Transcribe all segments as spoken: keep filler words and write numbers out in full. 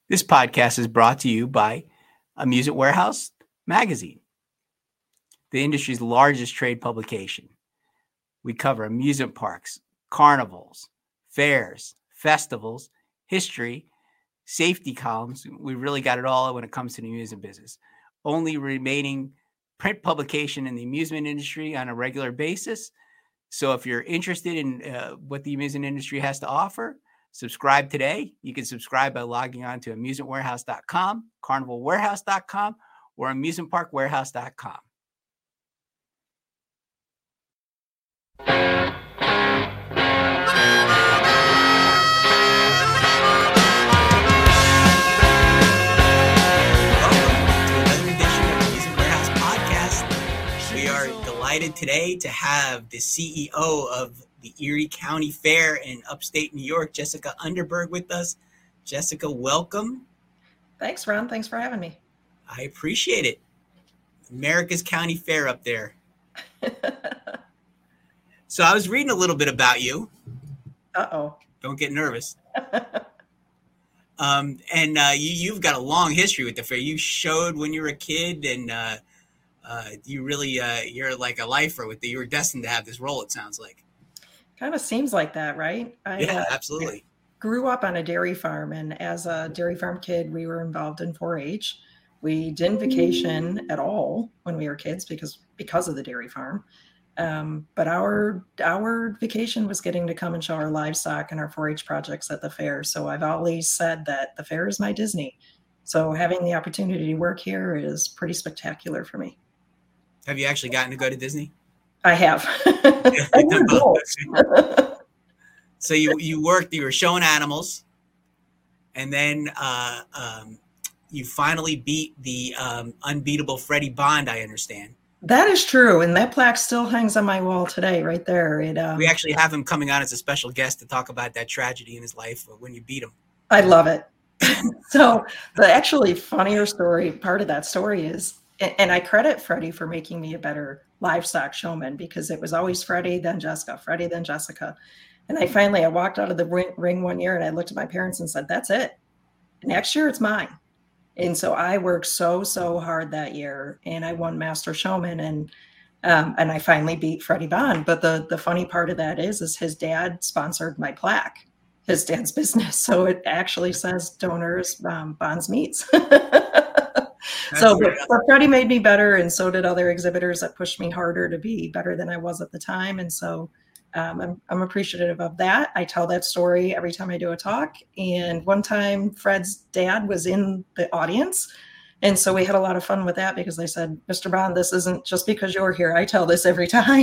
This podcast is brought to you by Amusement Warehouse Magazine, the industry's largest trade publication. We cover amusement parks, carnivals, fairs, festivals, history, safety columns. We really got it all when it comes to the amusement business. Only remaining print publication in the amusement industry on a regular basis. So if you're interested in uh, what the amusement industry has to offer, subscribe today. You can subscribe by logging on to amusement warehouse dot com, carnival warehouse dot com, or amusement park warehouse dot com. Delighted today to have the C E O of the Erie County Fair in upstate New York, Jessica Underberg, with us. Jessica, welcome. Thanks, Ron. Thanks for having me. I appreciate it. America's County Fair up there. So I was reading a little bit about you. Uh-oh. Don't get nervous. um, and uh, you, you've got a long history with the fair. You showed when you were a kid, and uh, Uh, you really, uh, you're like a lifer with the, you were destined to have this role, it sounds like. Kind of seems like that, right? I, yeah, uh, absolutely. Grew up on a dairy farm, and as a dairy farm kid, we were involved in four H. We didn't vacation at all when we were kids because because of the dairy farm. Um, but our our vacation was getting to come and show our livestock and our four H projects at the fair. So I've always said that the fair is my Disney. So having the opportunity to work here is pretty spectacular for me. Have you actually gotten to go to Disney? I have. So you you worked, you were showing animals, and then uh, um, you finally beat the um, unbeatable Freddie Bond, I understand. That is true, and that plaque still hangs on my wall today, right there. It, um, we actually have him coming on as a special guest to talk about that tragedy in his life when you beat him. I love it. So the actually funnier story, part of that story is, and I credit Freddie for making me a better livestock showman, because it was always Freddie, then Jessica, Freddie, then Jessica. And I finally, I walked out of the ring one year and I looked at my parents and said, that's it. Next year it's mine. And so I worked so, so hard that year, and I won Master Showman, and um, and I finally beat Freddie Bond. But the, the funny part of that is, is his dad sponsored my plaque, his dad's business. So it actually says donors, um, Bonds Meats. So but, but Freddie made me better, and so did other exhibitors that pushed me harder to be better than I was at the time. And so um, I'm, I'm appreciative of that. I tell that story every time I do a talk. And one time Fred's dad was in the audience. And so we had a lot of fun with that, because they said, Mister Bond, this isn't just because you're here. I tell this every time.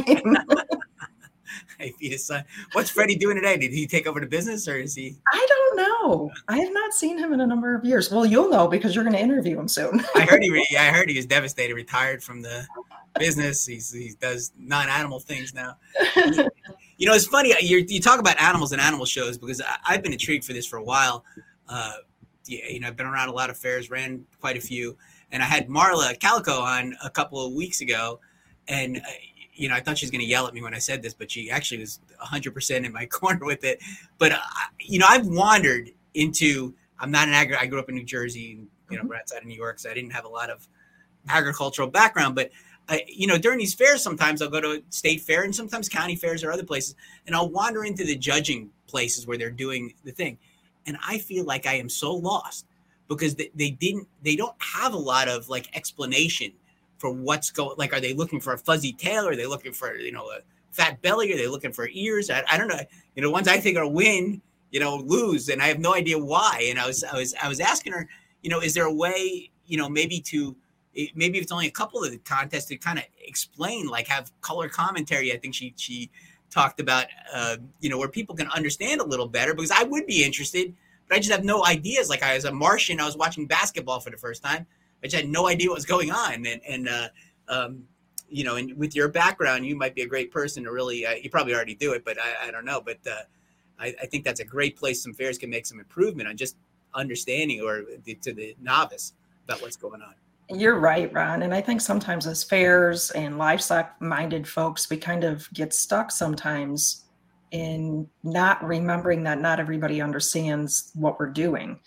Hey, his son. What's Freddie doing today? Did he take over the business, or is he? I don't know. I have not seen him in a number of years. Well, you'll know because you're going to interview him soon. I heard he. Re- I heard he was devastated. Retired from the business. He's he does non-animal things now. You know, it's funny. You you talk about animals and animal shows, because I, I've been intrigued for this for a while. Uh, yeah, you know, I've been around a lot of fairs, ran quite a few, and I had Marla Calico on a couple of weeks ago, and. Uh, You know, I thought she was going to yell at me when I said this, but she actually was one hundred percent in my corner with it. But, uh, you know, I've wandered into, I'm not an agri, I grew up in New Jersey, and, you know, mm-hmm. right outside of New York, so I didn't have a lot of agricultural background. But, I, you know, during these fairs, sometimes I'll go to a state fair and sometimes county fairs or other places, and I'll wander into the judging places where they're doing the thing. And I feel like I am so lost, because they, they didn't, they don't have a lot of like explanation for what's going, like, are they looking for a fuzzy tail? Are they looking for, you know, a fat belly? Are they looking for ears? I, I don't know. You know, ones I think are win, you know, lose. And I have no idea why. And I was, I was, I was asking her, you know, is there a way, you know, maybe to, maybe if it's only a couple of the contests, to kind of explain, like have color commentary. I think she, she talked about, uh, you know, where people can understand a little better, because I would be interested, but I just have no ideas. Like I was a Martian, I was watching basketball for the first time. I just had no idea what was going on. And, and uh, um, you know, and with your background, you might be a great person to really, uh, you probably already do it, but I, I don't know. But uh, I, I think that's a great place some fairs can make some improvement on just understanding, or the, to the novice, about what's going on. You're right, Ron. And I think sometimes as fairs and livestock-minded folks, we kind of get stuck sometimes in not remembering that not everybody understands what we're doing.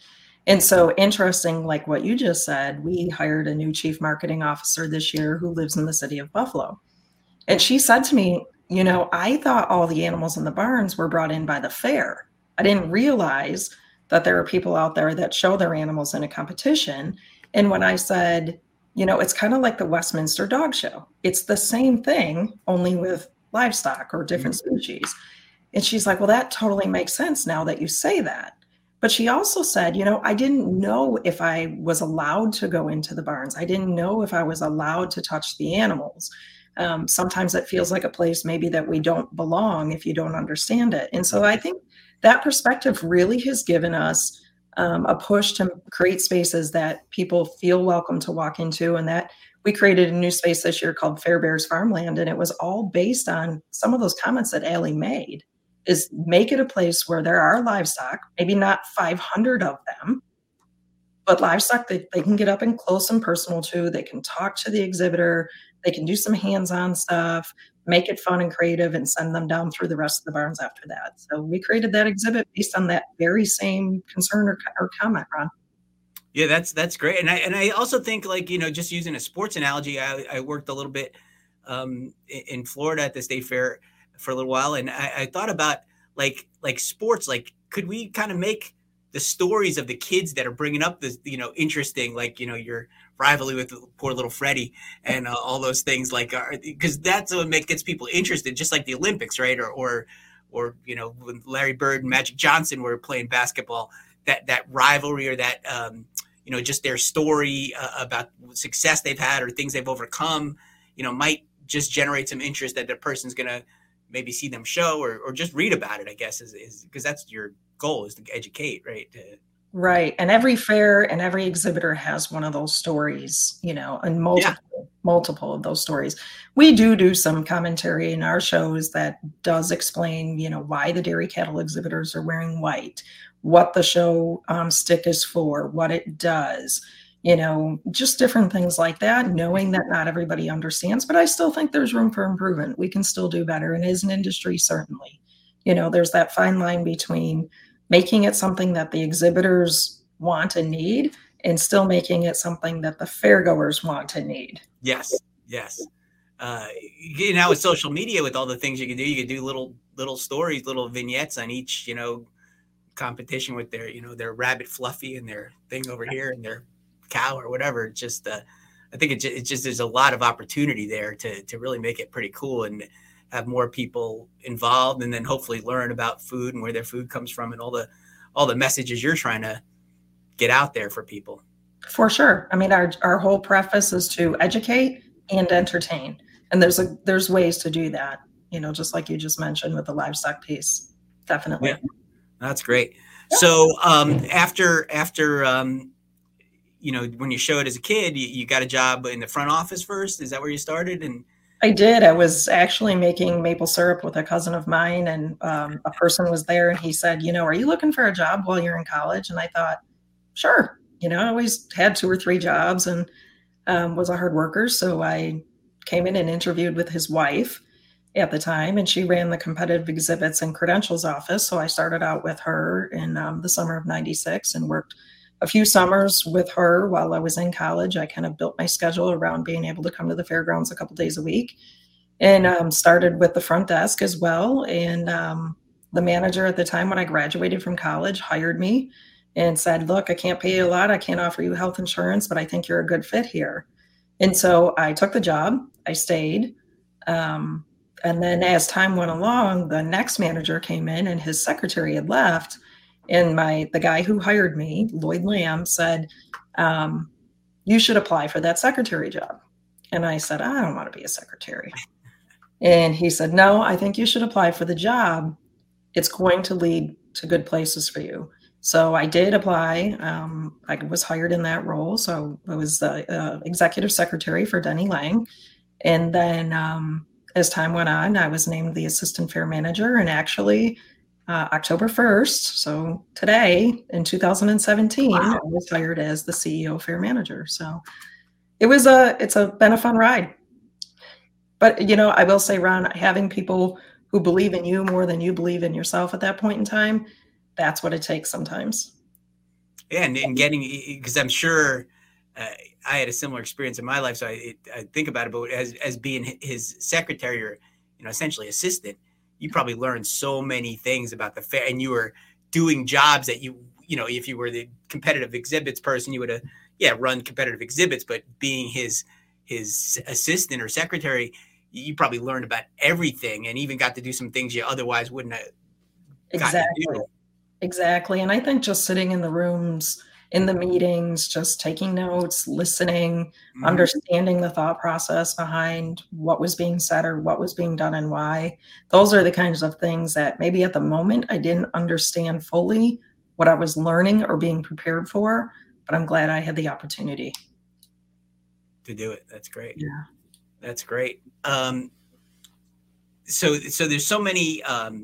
And so interesting, like what you just said, we hired a new chief marketing officer this year who lives in the city of Buffalo. And she said to me, you know, I thought all the animals in the barns were brought in by the fair. I didn't realize that there are people out there that show their animals in a competition. And when I said, you know, it's kind of like the Westminster Dog Show. It's the same thing, only with livestock or different species. And she's like, well, that totally makes sense now that you say that. But she also said, you know, I didn't know if I was allowed to go into the barns. I didn't know if I was allowed to touch the animals. Um, sometimes it feels like a place maybe that we don't belong if you don't understand it. And so I think that perspective really has given us um, a push to create spaces that people feel welcome to walk into. And that we created a new space this year called Fair Bears Farmland. And it was all based on some of those comments that Allie made, is make it a place where there are livestock, maybe not five hundred of them, but livestock that they can get up and close and personal to. They can talk to the exhibitor. They can do some hands-on stuff, make it fun and creative, and send them down through the rest of the barns after that. So we created that exhibit based on that very same concern or, or comment, Ron. Yeah, that's that's great. And I and I also think, like, you know, just using a sports analogy, I, I worked a little bit um, in Florida at the State Fair for a little while, and I, I thought about like like sports. Like, could we kind of make the stories of the kids that are bringing up this, you know, interesting, like, you know, your rivalry with poor little Freddie and uh, all those things, like, because that's what makes gets people interested, just like the Olympics, right? Or, or, or, you know, when Larry Bird and Magic Johnson were playing basketball, that, that rivalry or that, um, you know, just their story uh, about success they've had or things they've overcome, you know, might just generate some interest that the person's going to maybe see them show or, or just read about it, I guess, is, is because that's your goal, is to educate, right? To, Right. And every fair and every exhibitor has one of those stories, you know, and multiple, yeah. multiple of those stories. We do do some commentary in our shows that does explain, you know, why the dairy cattle exhibitors are wearing white, what the show um, stick is for, what it does, you know, just different things like that, knowing that not everybody understands, but I still think there's room for improvement. We can still do better. And as an industry, certainly, you know, there's that fine line between making it something that the exhibitors want and need, and still making it something that the fairgoers want and need. Yes, yes. Uh, you know, with social media, with all the things you can do, you can do little little stories, little vignettes on each, you know, competition with their, you know, their rabbit Fluffy and their thing over here and their cow or whatever. Just, uh, I think it just, it just there's a lot of opportunity there to to really make it pretty cool and have more people involved, and then hopefully learn about food and where their food comes from and all the all the messages you're trying to get out there for people. For sure. I mean, our our whole preface is to educate and entertain, and there's a there's ways to do that. You know, just like you just mentioned with the livestock piece. Definitely. Yeah, that's great. Yeah. So um, after after um, you know, when you showed as a kid, you, you got a job in the front office first. Is that where you started? And I did. I was actually making maple syrup with a cousin of mine, and um, a person was there, and he said, you know, are you looking for a job while you're in college? And I thought, sure. You know, I always had two or three jobs and um, was a hard worker. So I came in and interviewed with his wife at the time, and she ran the competitive exhibits and credentials office. So I started out with her in um, the summer of ninety-six and worked a few summers with her while I was in college. I kind of built my schedule around being able to come to the fairgrounds a couple days a week, and um, started with the front desk as well. And um, the manager at the time when I graduated from college hired me and said, look, I can't pay you a lot. I can't offer you health insurance, but I think you're a good fit here. And so I took the job. I stayed. Um, and then as time went along, the next manager came in and his secretary had left. And my the guy who hired me, Lloyd Lamb, said, um, you should apply for that secretary job. And I said, I don't want to be a secretary. And he said, no, I think you should apply for the job. It's going to lead to good places for you. So I did apply. Um, I was hired in that role. So I was the uh, executive secretary for Denny Lang. And then um, as time went on, I was named the assistant fair manager. And actually, Uh, October first, so today in two thousand seventeen, wow. I was hired as the C E O fair manager. So it was a, it's a, been a fun ride. But, you know, I will say, Ron, having people who believe in you more than you believe in yourself at that point in time, that's what it takes sometimes. Yeah, and, and getting, because I'm sure uh, I had a similar experience in my life, so I, it, I think about it. But as as being his secretary or you know essentially assistant, you probably learned so many things about the fair, and you were doing jobs that you you know if you were the competitive exhibits person, you would have yeah run competitive exhibits. But being his his assistant or secretary, you probably learned about everything, and even got to do some things you otherwise wouldn't have gotten to Exactly. do. Exactly. And I think just sitting in the rooms, in the meetings, just taking notes, listening, Mhm. understanding the thought process behind what was being said or what was being done and why, those are the kinds of things that maybe at the moment I didn't understand fully what I was learning or being prepared for, but I'm glad I had the opportunity. To do it. That's great. Yeah. That's great. Um, so, so there's so many, um,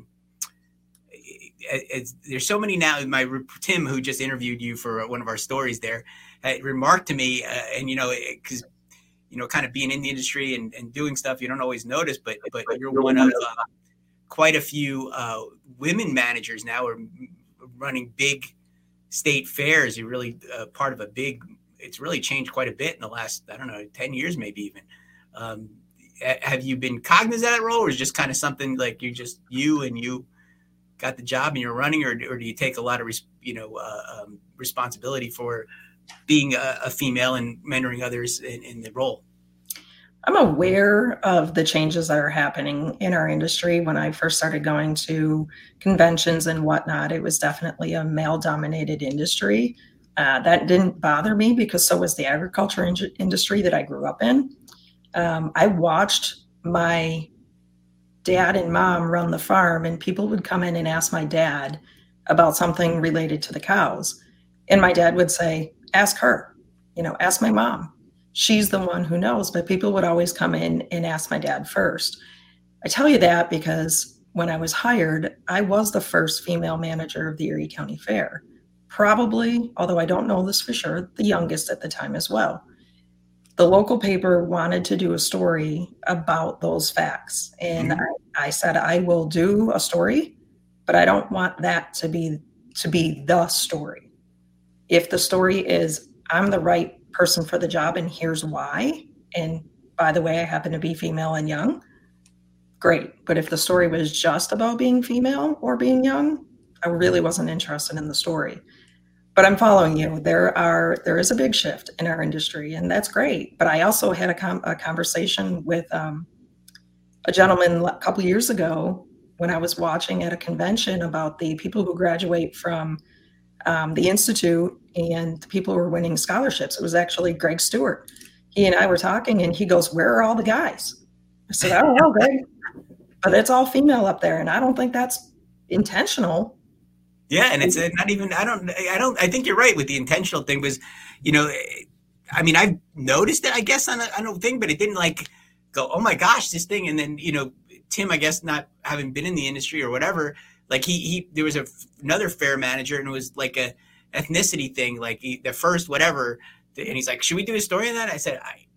it's, there's so many now. My Tim, who just interviewed you for one of our stories there, had remarked to me, uh, and you know, because you know, kind of being in the industry and, and doing stuff, you don't always notice, but but you're one of uh, quite a few uh, women managers now, are running big state fairs. You're really uh, part of a big. It's really changed quite a bit in the last, I don't know, ten years maybe even. Um, have you been cognizant of that role, or is it just kind of something like you just you and you got the job and you're running, or, or do you take a lot of you know uh, um, responsibility for being a, a female and mentoring others in, in the role? I'm aware of the changes that are happening in our industry. When I first started going to conventions and whatnot, it was definitely a male-dominated industry. Uh, that didn't bother me because so was the agriculture in- industry that I grew up in. Um, I watched my dad and mom run the farm, and people would come in and ask my dad about something related to the cows. And my dad would say, ask her, you know, ask my mom. She's the one who knows, but people would always come in and ask my dad first. I tell you that because when I was hired, I was the first female manager of the Erie County Fair. Probably, although I don't know this for sure, the youngest at the time as well. The local paper wanted to do a story about those facts. And mm-hmm. I, I said, I will do a story, but I don't want that to be to be the story. If the story is, I'm the right person for the job and here's why, and by the way, I happen to be female and young, great. But if the story was just about being female or being young, I really wasn't interested in the story. But I'm following you. There are there is a big shift in our industry, and that's great. But I also had a, com- a conversation with um, a gentleman a couple of years ago when I was watching at a convention about the people who graduate from um, the Institute and the people who are winning scholarships. It was actually Greg Stewart. He and I were talking, and he goes, "Where are all the guys?" I said, "I don't know, Greg, but it's all female up there, and I don't think that's intentional." Yeah, and it's not even. I don't. I don't. I think you're right with the intentional thing. Was, you know, I mean, I've noticed it, I guess, on a, on a thing, but it didn't like go, oh my gosh, this thing. And then, you know, Tim, I guess, not having been in the industry or whatever, like he he there was a another fair manager, and it was like a ethnicity thing, like he, the first whatever, and he's like, should we do a story on that? I said, I,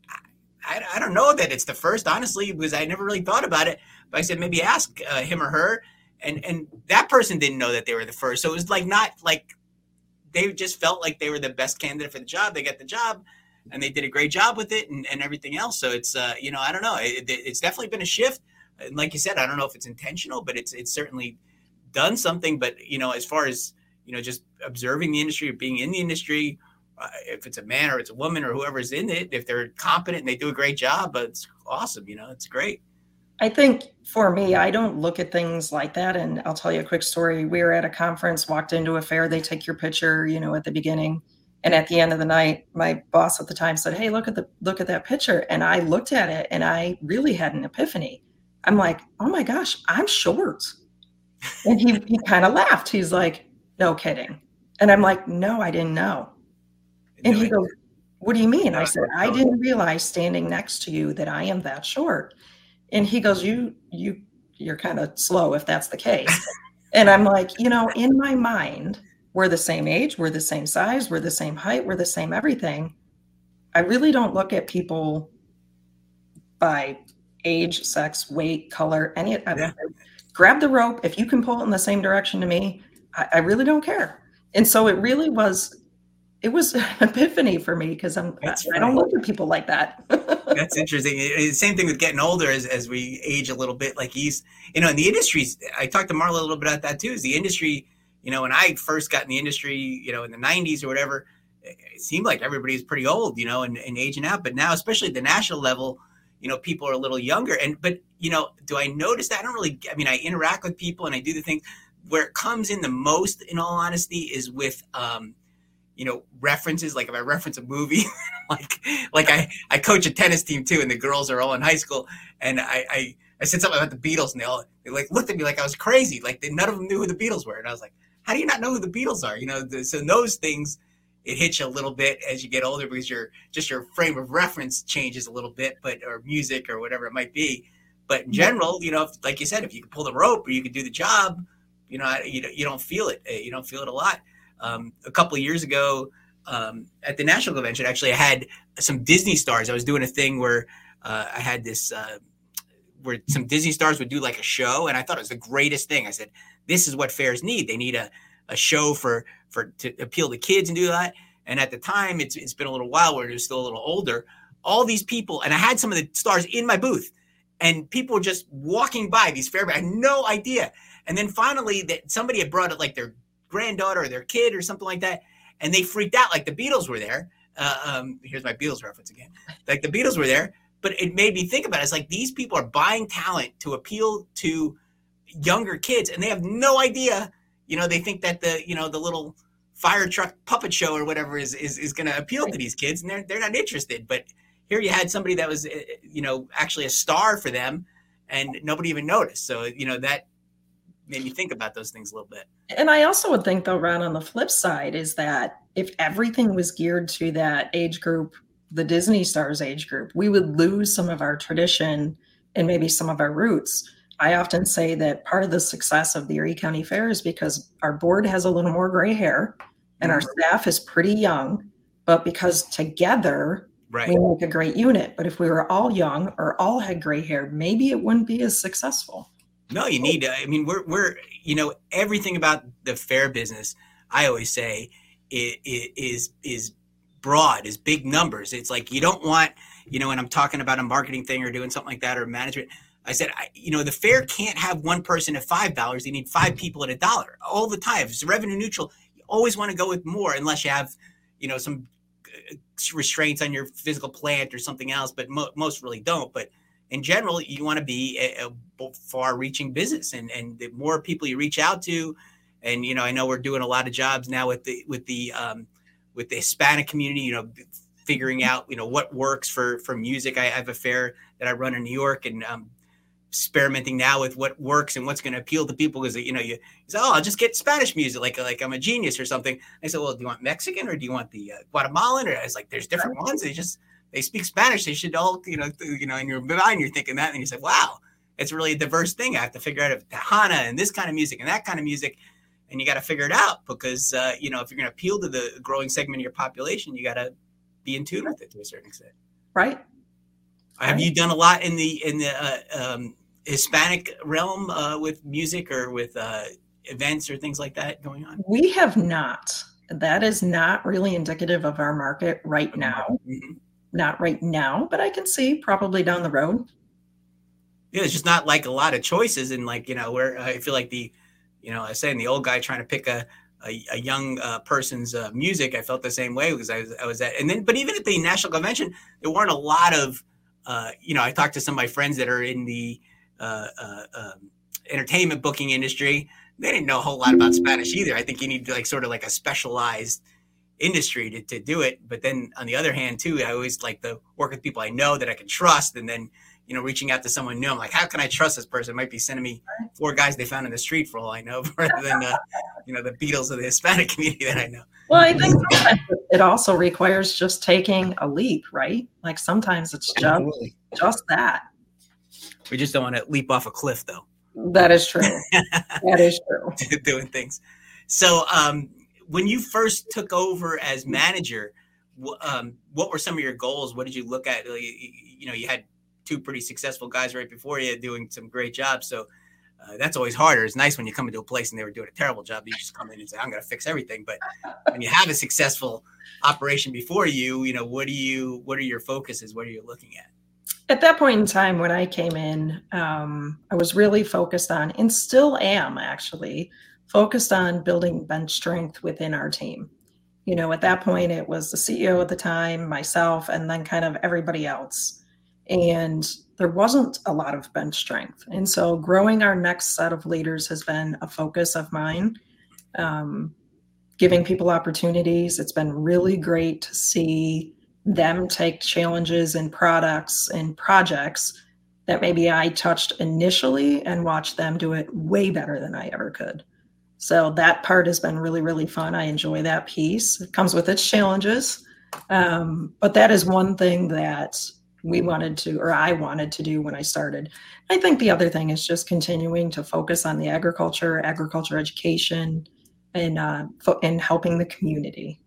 I I don't know that it's the first, honestly, because I never really thought about it. But I said maybe ask uh, him or her. And and that person didn't know that they were the first. So it was like not like they just felt like they were the best candidate for the job. They got the job and they did a great job with it and, and everything else. So it's, uh, you know, I don't know. It, it's definitely been a shift. And like you said, I don't know if it's intentional, but it's it's certainly done something. But, you know, as far as, you know, just observing the industry or being in the industry, uh, if it's a man or it's a woman or whoever's in it, if they're competent and they do a great job, but it's awesome. You know, it's great. I think for me, I don't look at things like that. And I'll tell you a quick story. We were at a conference, walked into a fair. They take your picture, you know, at the beginning. And at the end of the night, my boss at the time said, hey, look at the look at that picture. And I looked at it and I really had an epiphany. I'm like, oh my gosh, I'm short. And he, he kind of laughed. He's like, no kidding. And I'm like, no, I didn't know. And he goes, what do you mean? I said, I didn't realize standing next to you that I am that short. And he goes, you, you, you're kind of slow if that's the case. And I'm like, you know, in my mind, we're the same age, we're the same size, we're the same height, we're the same everything. I really don't look at people by age, sex, weight, color, any. Yeah. Grab the rope. If you can pull it in the same direction to me, I, I really don't care. And so it really was it was an epiphany for me because I'm That's I don't funny. look at people like that. That's interesting. It- it- Same thing with getting older as, as we age a little bit. Like he's, you know, in the industries, I talked to Marla a little bit about that too. Is the industry, you know, when I first got in the industry, you know, in the nineties or whatever, it seemed like everybody was pretty old, you know, and, and aging out. But now, especially at the national level, you know, people are a little younger. And, but, you know, do I notice that? I don't really, I mean, I interact with people and I do the things where it comes in the most, in all honesty, is with, um, you know, references. Like if I reference a movie, like, like I, I coach a tennis team too, and the girls are all in high school. And I, I, I said something about the Beatles and they all, they like looked at me like I was crazy. Like they, none of them knew who the Beatles were. And I was like, how do you not know who the Beatles are? You know, the, so those things, it hits you a little bit as you get older because your just your frame of reference changes a little bit, but or music or whatever it might be. But in general, you know, if, like you said, if you can pull the rope or you can do the job, you know, you you don't feel it. You don't feel it a lot. Um, a couple of years ago um, at the national convention, actually, I had some Disney stars. I was doing a thing where uh, I had this uh, where some Disney stars would do like a show, and I thought it was the greatest thing. I said, "This is what fairs need. They need a a show for for to appeal to kids and do that." And at the time, it's it's been a little while where it was still a little older. All these people, and I had some of the stars in my booth, and people were just walking by these fair. I had no idea. And then finally, that somebody had brought it like their granddaughter or their kid or something like that, and they freaked out like the Beatles were there. Uh, um, here's my Beatles reference again. Like the Beatles were there, but it made me think about it. It's like these people are buying talent to appeal to younger kids, and they have no idea. You know, they think that the you know the little fire truck puppet show or whatever is is, is going to appeal to these kids, and they're they're not interested. But here you had somebody that was you know actually a star for them, and nobody even noticed. So you know that made me think about those things a little bit. And I also would think, though, Ron, on the flip side, is that if everything was geared to that age group, the Disney stars age group, we would lose some of our tradition and maybe some of our roots. I often say that part of the success of the Erie County Fair is because our board has a little more gray hair and our staff is pretty young, but because together right. we make a great unit. But if we were all young or all had gray hair, maybe it wouldn't be as successful. No, you need to, I mean, we're, we're, you know, everything about the fair business, I always say it, it is, is broad, is big numbers. It's like, you don't want, you know, when I'm talking about a marketing thing or doing something like that or management, I said, I, you know, the fair can't have one person at five dollars. You need five people at a dollar all the time. If it's revenue neutral, you always want to go with more unless you have, you know, some restraints on your physical plant or something else, but mo- most really don't. But in general, you want to be a, a far-reaching business, and and the more people you reach out to, and you know, I know we're doing a lot of jobs now with the with the um, with the Hispanic community. You know, figuring out you know what works for for music. I have a fair that I run in New York, and um, experimenting now with what works and what's going to appeal to people. Because you know, you, you say, "Oh, I'll just get Spanish music, like like I'm a genius or something." I said, "Well, do you want Mexican or do you want the uh, Guatemalan?" Or I was like, "There's different ones. They just." They speak Spanish. They should all, you know, you know, in your mind, you're thinking that, and you say, wow, it's really a diverse thing. I have to figure out if Tejana and this kind of music and that kind of music, and you got to figure it out because, uh, you know, if you're going to appeal to the growing segment of your population, you got to be in tune with it to a certain extent. Right. Have right. you done a lot in the in the uh, um, Hispanic realm uh, with music or with uh, events or things like that going on? We have not. That is not really indicative of our market right now. Mm-hmm. Not right now, but I can see probably down the road. Yeah, it's just not like a lot of choices, and like you know, where I feel like the, you know, I was saying the old guy trying to pick a a, a young uh, person's uh, music. I felt the same way because I was I was at, and then but even at the national convention, there weren't a lot of, uh, you know, I talked to some of my friends that are in the uh, uh, um, entertainment booking industry. They didn't know a whole lot about Spanish either. I think you need like sort of like a specialized industry to, to do it. But then on the other hand too, I always like to work with people I know that I can trust, and then you know reaching out to someone new, I'm like, how can I trust this person? It might be sending me four guys they found in the street for all I know, rather than uh, you know the Beatles of the Hispanic community that I know. Well, I think it also requires just taking a leap, right? Like sometimes it's just Absolutely. just that. We just don't want to leap off a cliff though. That is true. That is true. Doing things. So um when you first took over as manager, um, what were some of your goals? What did you look at? You know, you had two pretty successful guys right before you doing some great jobs. So Uh, that's always harder. It's nice when you come into a place and they were doing a terrible job. You just come in and say, I'm going to fix everything. But when you have a successful operation before you, you know, what do you, what are your focuses? What are you looking at? At that point in time, when I came in, um, I was really focused on, and still am actually, focused on building bench strength within our team. You know, at that point, it was the C E O at the time, myself, and then kind of everybody else. And there wasn't a lot of bench strength. And so growing our next set of leaders has been a focus of mine, um, giving people opportunities. It's been really great to see them take challenges and products and projects that maybe I touched initially and watch them do it way better than I ever could. So that part has been really, really fun. I enjoy that piece. It comes with its challenges. Um, but that is one thing that we wanted to, or I wanted to do when I started. I think the other thing is just continuing to focus on the agriculture, agriculture education, and, uh, and helping the community.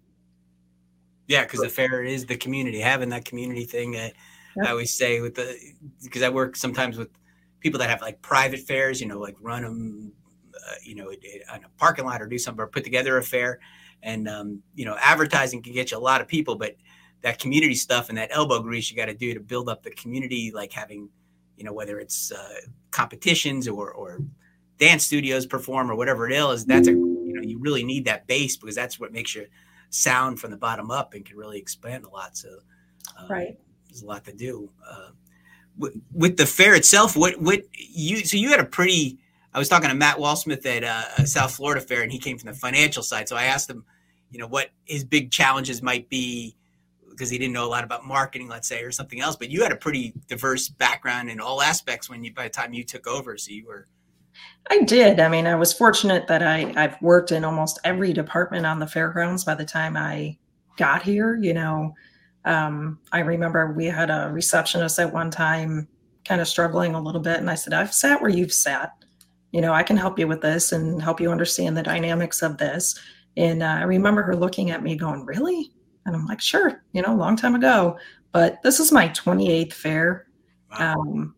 Yeah, because the fair is the community, having that community thing. Uh, yep. I always say with the, because I work sometimes with people that have like private fairs, you know, like run them, uh, you know, on a parking lot or do something or put together a fair. And, um, you know, advertising can get you a lot of people, but that community stuff and that elbow grease you got to do to build up the community, like having, you know, whether it's uh, competitions or, or dance studios perform or whatever it is, that's a, you know, you really need that base because that's what makes you sound from the bottom up and can really expand a lot. So um, right. There's a lot to do uh, with, with the fair itself. What, what you, so you had a pretty, I was talking to Matt Walsmith at uh, South Florida Fair and he came from the financial side. So I asked him, you know, what his big challenges might be because he didn't know a lot about marketing, let's say, or something else, but you had a pretty diverse background in all aspects when you, by the time you took over. So you were, I did. I mean, I was fortunate that I, I've worked in almost every department on the fairgrounds by the time I got here. You know, um, I remember we had a receptionist at one time kind of struggling a little bit. And I said, I've sat where you've sat. You know, I can help you with this and help you understand the dynamics of this. And uh, I remember her looking at me going, really? And I'm like, sure, you know, a long time ago. But this is my twenty-eighth fair. wow. Um,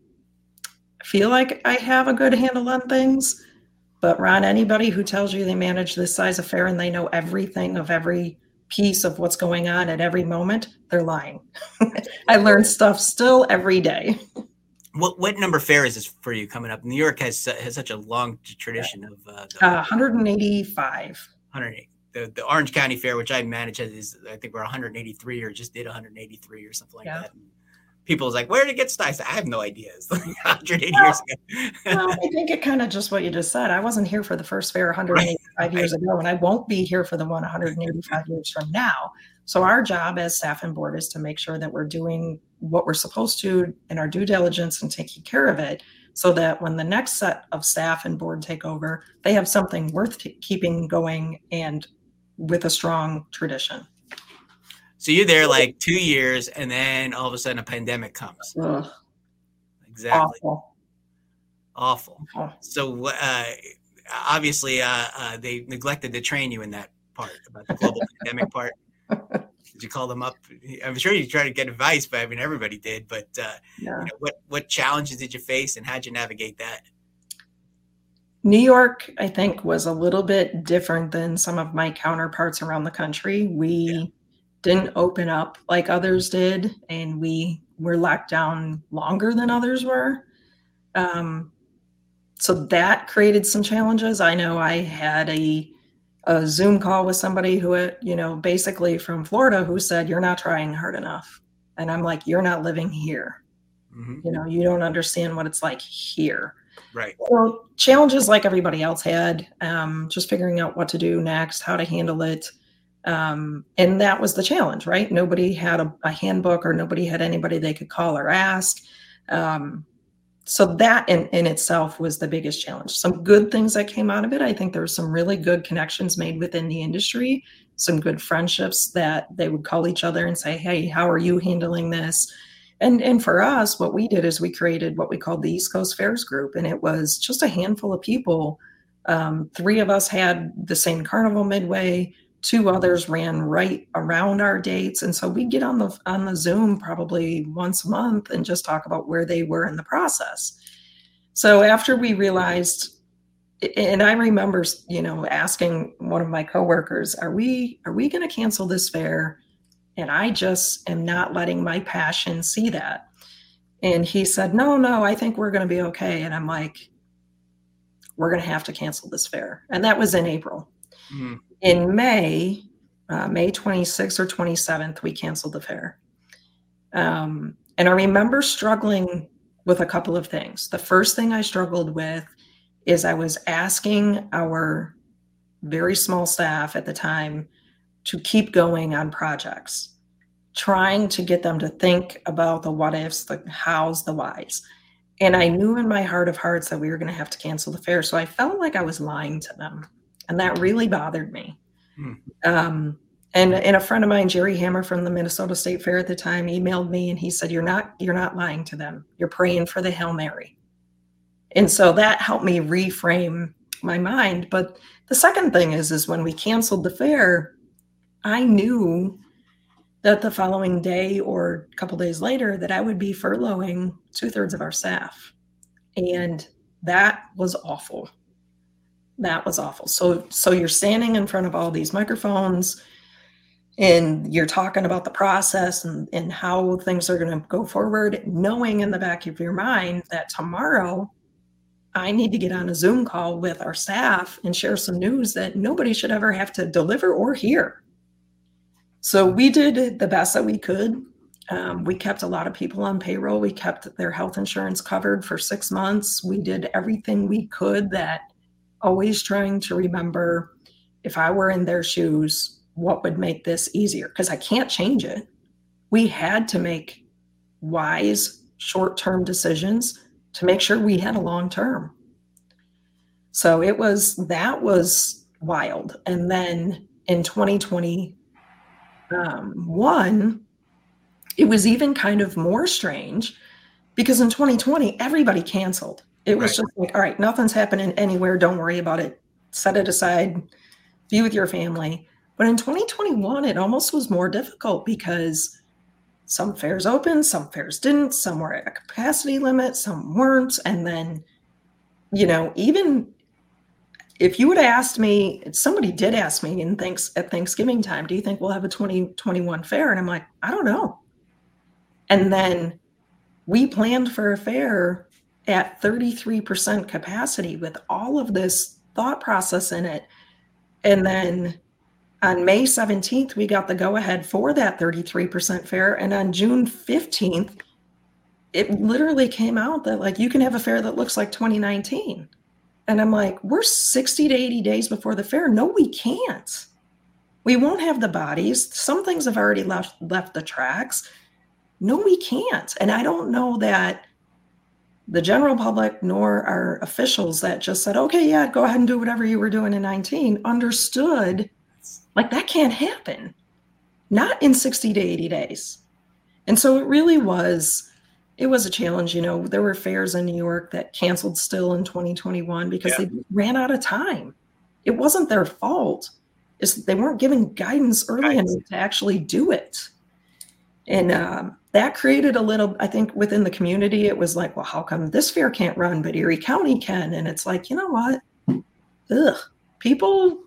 feel like I have a good handle on things, but Ron, anybody who tells you they manage this size of fair and they know everything of every piece of what's going on at every moment, they're lying. I learn stuff still every day. What what number fair is this for you coming up? New York has has such a long tradition of uh, the, uh, one hundred eighty-five. one hundred eight. The, the Orange County Fair, which I manage, is I think we're one hundred eighty-three or just did one hundred eighty-three or something like yeah. that. And people was like, where did it get started? I have no idea. It's like one hundred eighty well, years ago. Well, I think it kind of just what you just said. I wasn't here for the first fair one hundred eighty-five right. years right. ago, and I won't be here for the one one hundred eighty-five years from now. So our job as staff and board is to make sure that we're doing what we're supposed to in our due diligence and taking care of it so that when the next set of staff and board take over, they have something worth t- keeping going and with a strong tradition. So you're there like two years and then all of a sudden a pandemic comes. Ugh. Exactly. Awful. Awful. Awful. So uh, obviously uh, uh, they neglected to train you in that part about the global pandemic part. Did you call them up? I'm sure you tried to get advice, but I mean, everybody did, but uh, yeah. you know, what, what challenges did you face and how'd you navigate that? New York, I think, was a little bit different than some of my counterparts around the country. We yeah. didn't open up like others did, and we were locked down longer than others were. Um, so that created some challenges. I know I had a, a Zoom call with somebody who, had, you know, basically from Florida who said, you're not trying hard enough. And I'm like, you're not living here. Mm-hmm. You know, you don't understand what it's like here. Right. So challenges like everybody else had, um, just figuring out what to do next, how to handle it. Um, and that was the challenge, right? Nobody had a, a handbook or nobody had anybody they could call or ask. Um, so that in, in itself was the biggest challenge. Some good things that came out of it. I think there were some really good connections made within the industry, some good friendships that they would call each other and say, hey, how are you handling this? And and for us, what we did is we created what we called the East Coast Fairs Group. And it was just a handful of people. Um, three of us had the same carnival midway. Two others ran right around our dates. And so we get on the on the Zoom probably once a month and just talk about where they were in the process. So after we realized, and I remember, you know, asking one of my coworkers, are we, are we going to cancel this fair? And I just am not letting my passion see that. And he said, no, no, I think we're going to be okay. And I'm like, we're going to have to cancel this fair. And that was in April. Mm-hmm. In May, uh, May twenty-sixth or twenty-seventh, we canceled the fair. Um, and I remember struggling with a couple of things. The first thing I struggled with is I was asking our very small staff at the time to keep going on projects, trying to get them to think about the what ifs, the hows, the whys. And I knew in my heart of hearts that we were going to have to cancel the fair. So I felt like I was lying to them. And that really bothered me. Mm. Um, and, and a friend of mine, Jerry Hammer from the Minnesota State Fair at the time, emailed me and he said, you're not, you're not lying to them. You're praying for the Hail Mary. And so that helped me reframe my mind. But the second thing is, is when we canceled the fair, I knew that the following day or a couple days later that I would be furloughing two thirds of our staff. And that was awful. That was awful. So, so you're standing in front of all these microphones and you're talking about the process and, and how things are going to go forward, knowing in the back of your mind that tomorrow I need to get on a Zoom call with our staff and share some news that nobody should ever have to deliver or hear. So we did the best that we could. Um, we kept a lot of people on payroll. We kept their health insurance covered for six months. We did everything we could, that always trying to remember, if I were in their shoes, what would make this easier? Because I can't change it. We had to make wise short-term decisions to make sure we had a long-term. So it was, that was wild. And then in twenty twenty, Um, one, it was even kind of more strange because in twenty twenty, everybody canceled. It was right. Just like, all right, nothing's happening anywhere. Don't worry about it. Set it aside, be with your family. But in twenty twenty-one, it almost was more difficult because some fairs opened, some fairs didn't, some were at a capacity limit, some weren't. And then, you know, even if you would have asked me, somebody did ask me in thanks at Thanksgiving time, do you think we'll have a twenty twenty-one fair? And I'm like, I don't know. And then we planned for a fair at thirty-three percent capacity with all of this thought process in it. And then on May seventeenth, we got the go ahead for that thirty-three percent fair. And on June fifteenth, it literally came out that like, you can have a fair that looks like twenty nineteen. And I'm like, we're sixty to eighty days before the fair. No, we can't. We won't have the bodies. Some things have already left, left the tracks. No, we can't. And I don't know that the general public nor our officials that just said, okay, yeah, go ahead and do whatever you were doing in nineteen, understood like that can't happen. Not in sixty to eighty days. And so it really was, it was a challenge. You know, there were fairs in New York that canceled still in twenty twenty-one because yeah. they ran out of time. It wasn't their fault. It's, they weren't given guidance early enough to actually do it. And um, that created a little, I think within the community, it was like, well, how come this fair can't run, but Erie County can? And it's like, you know what? Ugh, people,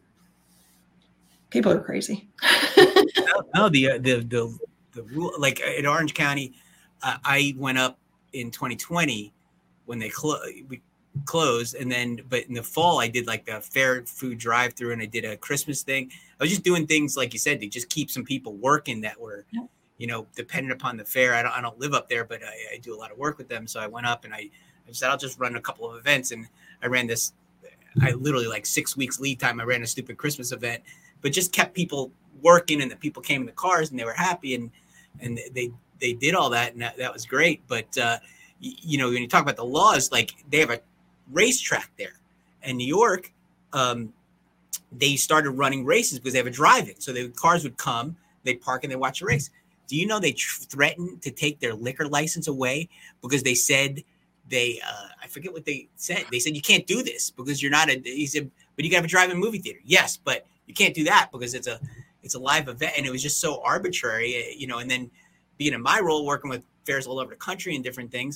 people are crazy. no, no, the, uh, the, the, the rule, like in Orange County, uh, I went up in twenty twenty when they clo- we closed. And then, but in the fall, I did like the fair food drive through and I did a Christmas thing. I was just doing things, like you said, to just keep some people working that were, yeah. you know, dependent upon the fair. I don't, I don't live up there, but I, I do a lot of work with them. So I went up and I, I said, I'll just run a couple of events. And I ran this, I literally like six weeks lead time. I ran a stupid Christmas event, but just kept people working, and the people came in the cars and they were happy, and, and they, they did all that. And that, that was great. But, uh, you, you know, when you talk about the laws, like they have a racetrack there in New York. Um, they started running races because they have a drive-in. So the cars would come, they'd park, and they watch a race. Do you know they tr- threatened to take their liquor license away because they said they, uh, I forget what they said. They said, you can't do this because you're not a, he said, but you can have a drive-in movie theater. Yes, but you can't do that because it's a, it's a live event. And it was just so arbitrary, you know, and then being in my role, working with fairs all over the country and different things,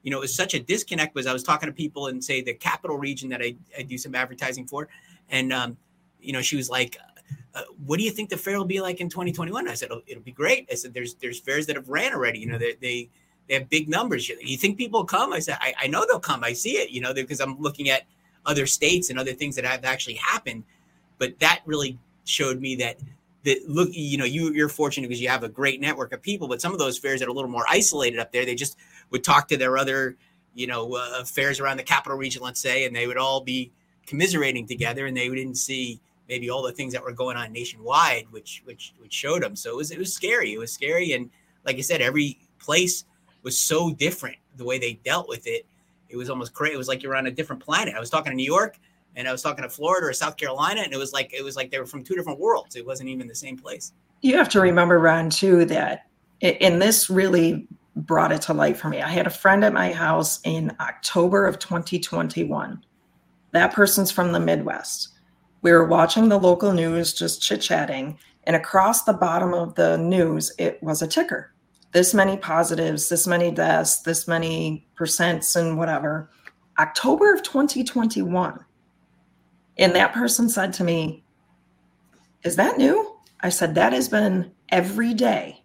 you know, it was such a disconnect because I was talking to people in, say, the capital region that I, I do some advertising for. And, um, you know, she was like, uh, what do you think the fair will be like in twenty twenty-one? I said, it'll, it'll be great. I said, there's there's fairs that have ran already. You know, they they, they have big numbers. You think people will come? I said, I, I know they'll come. I see it, you know, because I'm looking at other states and other things that have actually happened. But that really showed me that, that look, you know, you, you're fortunate because you have a great network of people. But some of those fairs that are a little more isolated up there, they just would talk to their other, you know, uh, fairs around the capital region, let's say, and they would all be commiserating together, and they didn't see maybe all the things that were going on nationwide, which which which showed them. So it was it was scary. It was scary, and like I said, every place was so different. The way they dealt with it, it was almost crazy. It was like you're on a different planet. I was talking to New York, and I was talking to Florida or South Carolina, and it was like it was like they were from two different worlds. It wasn't even the same place. You have to remember, Ron, too, that it, and this really brought it to light for me. I had a friend at my house in October of twenty twenty-one. That person's from the Midwest. We were watching the local news, just chit-chatting, and across the bottom of the news, it was a ticker. This many positives, this many deaths, this many percents and whatever. October of twenty twenty-one. And that person said to me, is that new? I said, that has been every day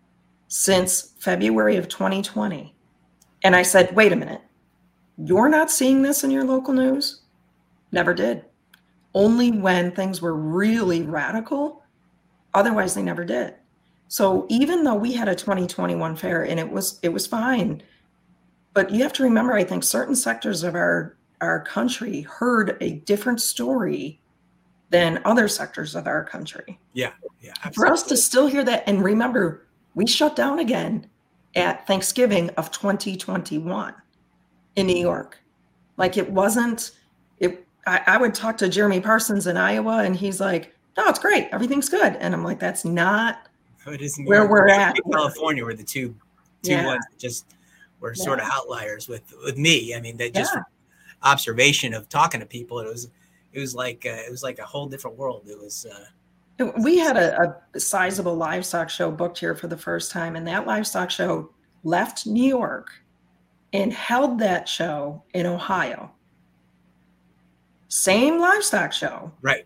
since February of twenty twenty. And I said, wait a minute, you're not seeing this in your local news? Never did. Only when things were really radical. Otherwise, they never did. So even though we had a twenty twenty-one fair and it was it was fine, but you have to remember, I think certain sectors of our, our country heard a different story than other sectors of our country. Yeah, yeah. Absolutely. For us to still hear that, and remember, we shut down again at Thanksgiving of twenty twenty-one in New York. Like it wasn't, it. I, I would talk to Jeremy Parsons in Iowa, and he's like, no, it's great. Everything's good. And I'm like, that's not it is where we're at. California were the two, two yeah. ones that just were yeah. sort of outliers with, with me. I mean, that just yeah. observation of talking to people, it was, it was like, uh, it was like a whole different world. It was, uh, we had a, a sizable livestock show booked here for the first time. And that livestock show left New York and held that show in Ohio. Same livestock show. Right.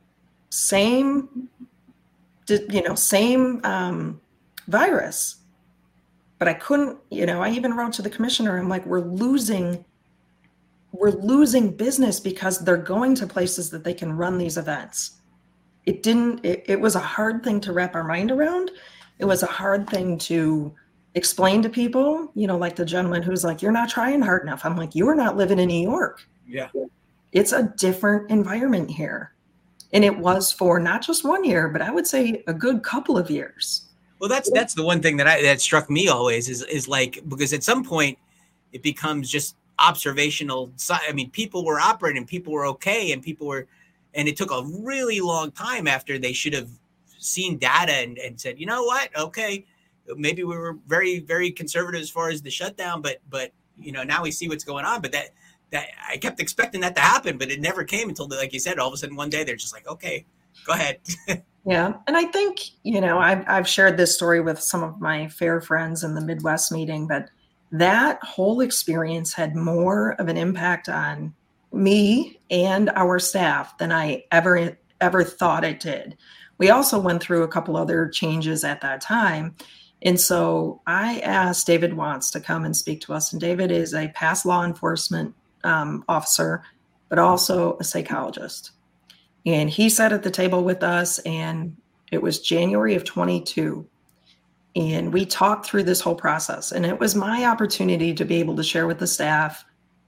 Same, you know, same um, virus. But I couldn't, you know, I even wrote to the commissioner. I'm like, we're losing, we're losing business because they're going to places that they can run these events. It didn't, it, it was a hard thing to wrap our mind around. It was a hard thing to explain to people, you know, like the gentleman who's like, you're not trying hard enough. I'm like, you're not living in New York. Yeah. It's a different environment here. And it was for not just one year, but I would say a good couple of years. Well, that's that's the one thing that I that struck me always is is like, because at some point it becomes just observational. I mean, people were operating, people were okay, and people were, and it took a really long time after they should have seen data and, and said, you know what, okay, maybe we were very, very conservative as far as the shutdown, but but you know, now we see what's going on. But that that I kept expecting that to happen, but it never came until, like you said, all of a sudden one day they're just like, okay, go ahead. Yeah. And I think, you know, I've, I've shared this story with some of my fair friends in the Midwest meeting, but that whole experience had more of an impact on me and our staff than I ever, ever thought it did. We also went through a couple other changes at that time. And so I asked David Watts to come and speak to us. And David is a past law enforcement um, officer, but also a psychologist. And he sat at the table with us, and it was January of twenty-two. And we talked through this whole process. And it was my opportunity to be able to share with the staff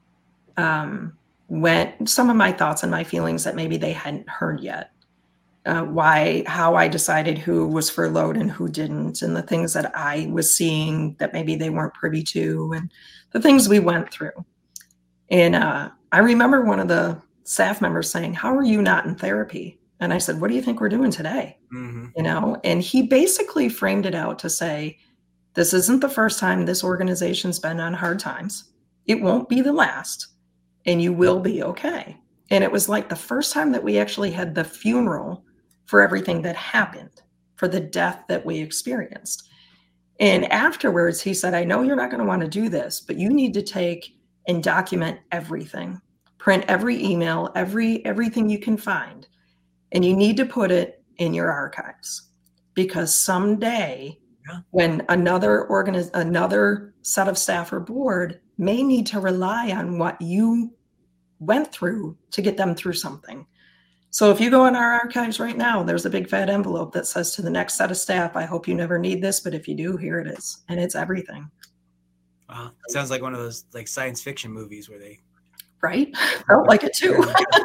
um, when, some of my thoughts and my feelings that maybe they hadn't heard yet. Uh, why, how I decided who was furloughed and who didn't, and the things that I was seeing that maybe they weren't privy to, and the things we went through. And uh, I remember one of the staff members saying, how are you not in therapy? And I said, what do you think we're doing today? Mm-hmm. You know, and he basically framed it out to say, this isn't the first time this organization's been on hard times. It won't be the last, and you will be okay. And it was like the first time that we actually had the funeral for everything that happened, for the death that we experienced. And afterwards, he said, I know you're not going to want to do this, but you need to take and document everything, print every email, every everything you can find, and you need to put it in your archives, because someday yeah. when another organiz- another set of staff or board may need to rely on what you went through to get them through something. So if you go in our archives right now, there's a big fat envelope that says to the next set of staff, I hope you never need this, but if you do, here it is. And it's everything. Wow. It sounds like one of those like science fiction movies where they. Right. Felt like it too.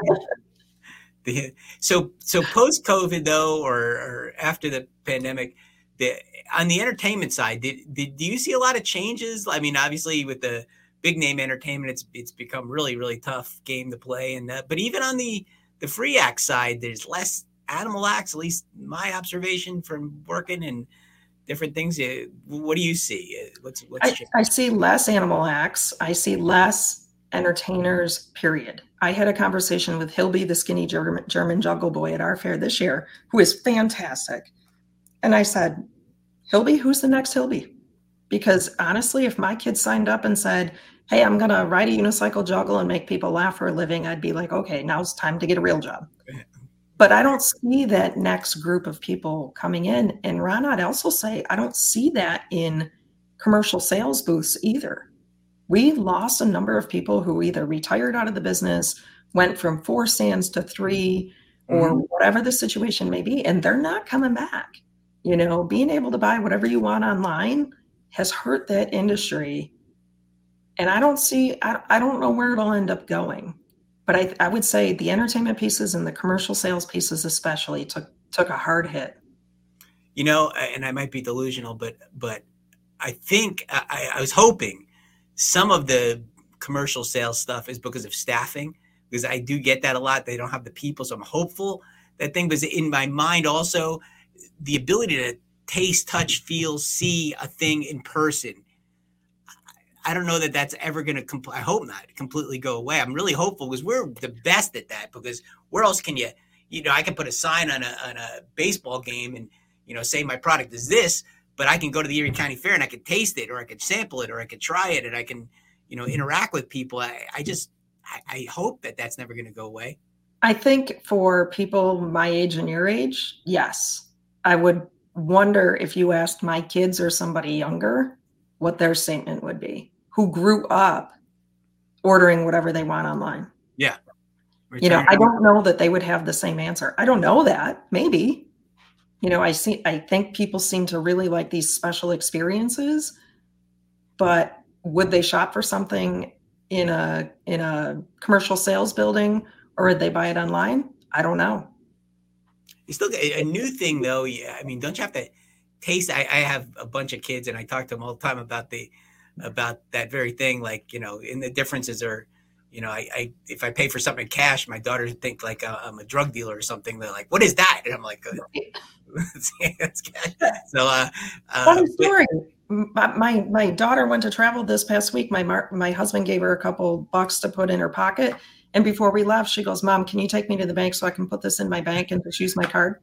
the, so, so post COVID though, or, or after the pandemic, the, on the entertainment side, did, did, do you see a lot of changes? I mean, obviously with the big name entertainment, it's, it's become really, really tough game to play. And, uh, but even on the, the free act side, there's less animal acts, at least my observation from working and different things. What do you see? What's, what's I, I see less animal acts. I see less entertainers, period. I had a conversation with Hilby, the skinny German, German jungle boy at our fair this year, who is fantastic. And I said, Hilby, who's the next Hilby? Because honestly, if my kids signed up and said, hey, I'm going to ride a unicycle juggle and make people laugh for a living, I'd be like, okay, now it's time to get a real job. But I don't see that next group of people coming in. And Ron, I'd also say, I don't see that in commercial sales booths either. We lost a number of people who either retired out of the business, went from four stands to three, or mm-hmm. whatever the situation may be, and they're not coming back. You know, being able to buy whatever you want online has hurt that industry. And I don't see, I, I don't know where it'll end up going. But I, I would say the entertainment pieces and the commercial sales pieces especially took took a hard hit. You know, and I might be delusional, but but I think I, I was hoping some of the commercial sales stuff is because of staffing, because I do get that a lot. They don't have the people, so I'm hopeful that thing. But in my mind also, the ability to taste, touch, feel, see a thing in person, I don't know that that's ever going to, compl- I hope not, completely go away. I'm really hopeful because we're the best at that, because where else can you, you know, I can put a sign on a, on a baseball game and, you know, say my product is this, but I can go to the Erie County Fair and I can taste it, or I could sample it, or I could try it, and I can, you know, interact with people. I, I just, I, I hope that that's never going to go away. I think for people my age and your age, yes. I would wonder if you asked my kids or somebody younger what their statement would be, who grew up ordering whatever they want online. Yeah. You know, I don't know that they would have the same answer. I don't know that. Maybe. You know, I see, I think people seem to really like these special experiences, but would they shop for something in a in a commercial sales building, or would they buy it online? I don't know. You still get a new thing though. Yeah, I mean, don't you have to taste? I, I have a bunch of kids, and I talk to them all the time about the about that very thing. Like, you know, and the differences are, you know, I, I if I pay for something in cash, my daughter think like uh, I'm a drug dealer or something. They're like, "What is that?" And I'm like, it's cash. So, uh, uh, funny story. But, my my daughter went to travel this past week. My mar- my husband gave her a couple bucks to put in her pocket. And before we left, she goes, "Mom, can you take me to the bank so I can put this in my bank and just use my card?"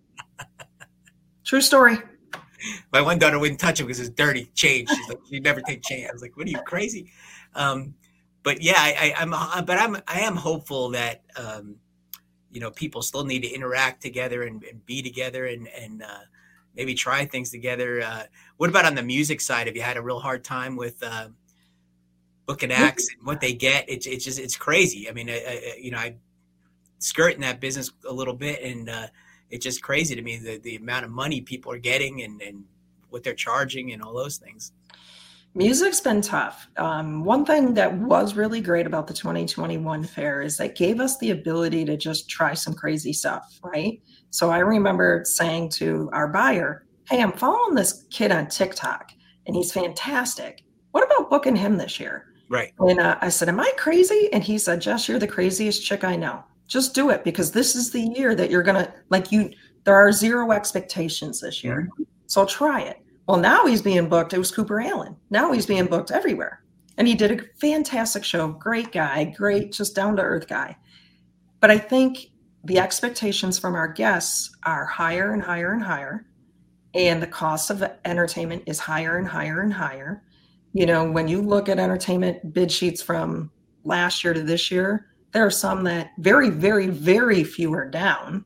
True story. My one daughter wouldn't touch it because it's dirty change. She's like, "You never take change." I was like, "What are you, crazy?" Um, but yeah, I, I, I'm. But I'm. I am hopeful that um, you know, people still need to interact together and, and be together and and uh, maybe try things together. Uh, what about on the music side? Have you had a real hard time with uh, booking acts and what they get? It's it's just it's crazy. I mean, I, I, you know, I skirt in that business a little bit, and uh, it's just crazy to me the the amount of money people are getting and and what they're charging and all those things. Music's been tough. Um, one thing that was really great about the twenty twenty-one fair is that gave us the ability to just try some crazy stuff, right? So I remember saying to our buyer, "Hey, I'm following this kid on TikTok, and he's fantastic. What about booking him this year?" Right. And uh, I said, "Am I crazy?" And he said, "Jess, you're the craziest chick I know. Just do it, because this is the year that you're going to, like you, there are zero expectations this year. Mm-hmm. So try it." Well, now he's being booked. It was Cooper Allen. Now he's being booked everywhere. And he did a fantastic show. Great guy, great, just down to earth guy. But I think the expectations from our guests are higher and higher and higher. and the cost of entertainment is higher and higher and higher. You know, when you look at entertainment bid sheets from last year to this year, there are some that very, very, very few are down.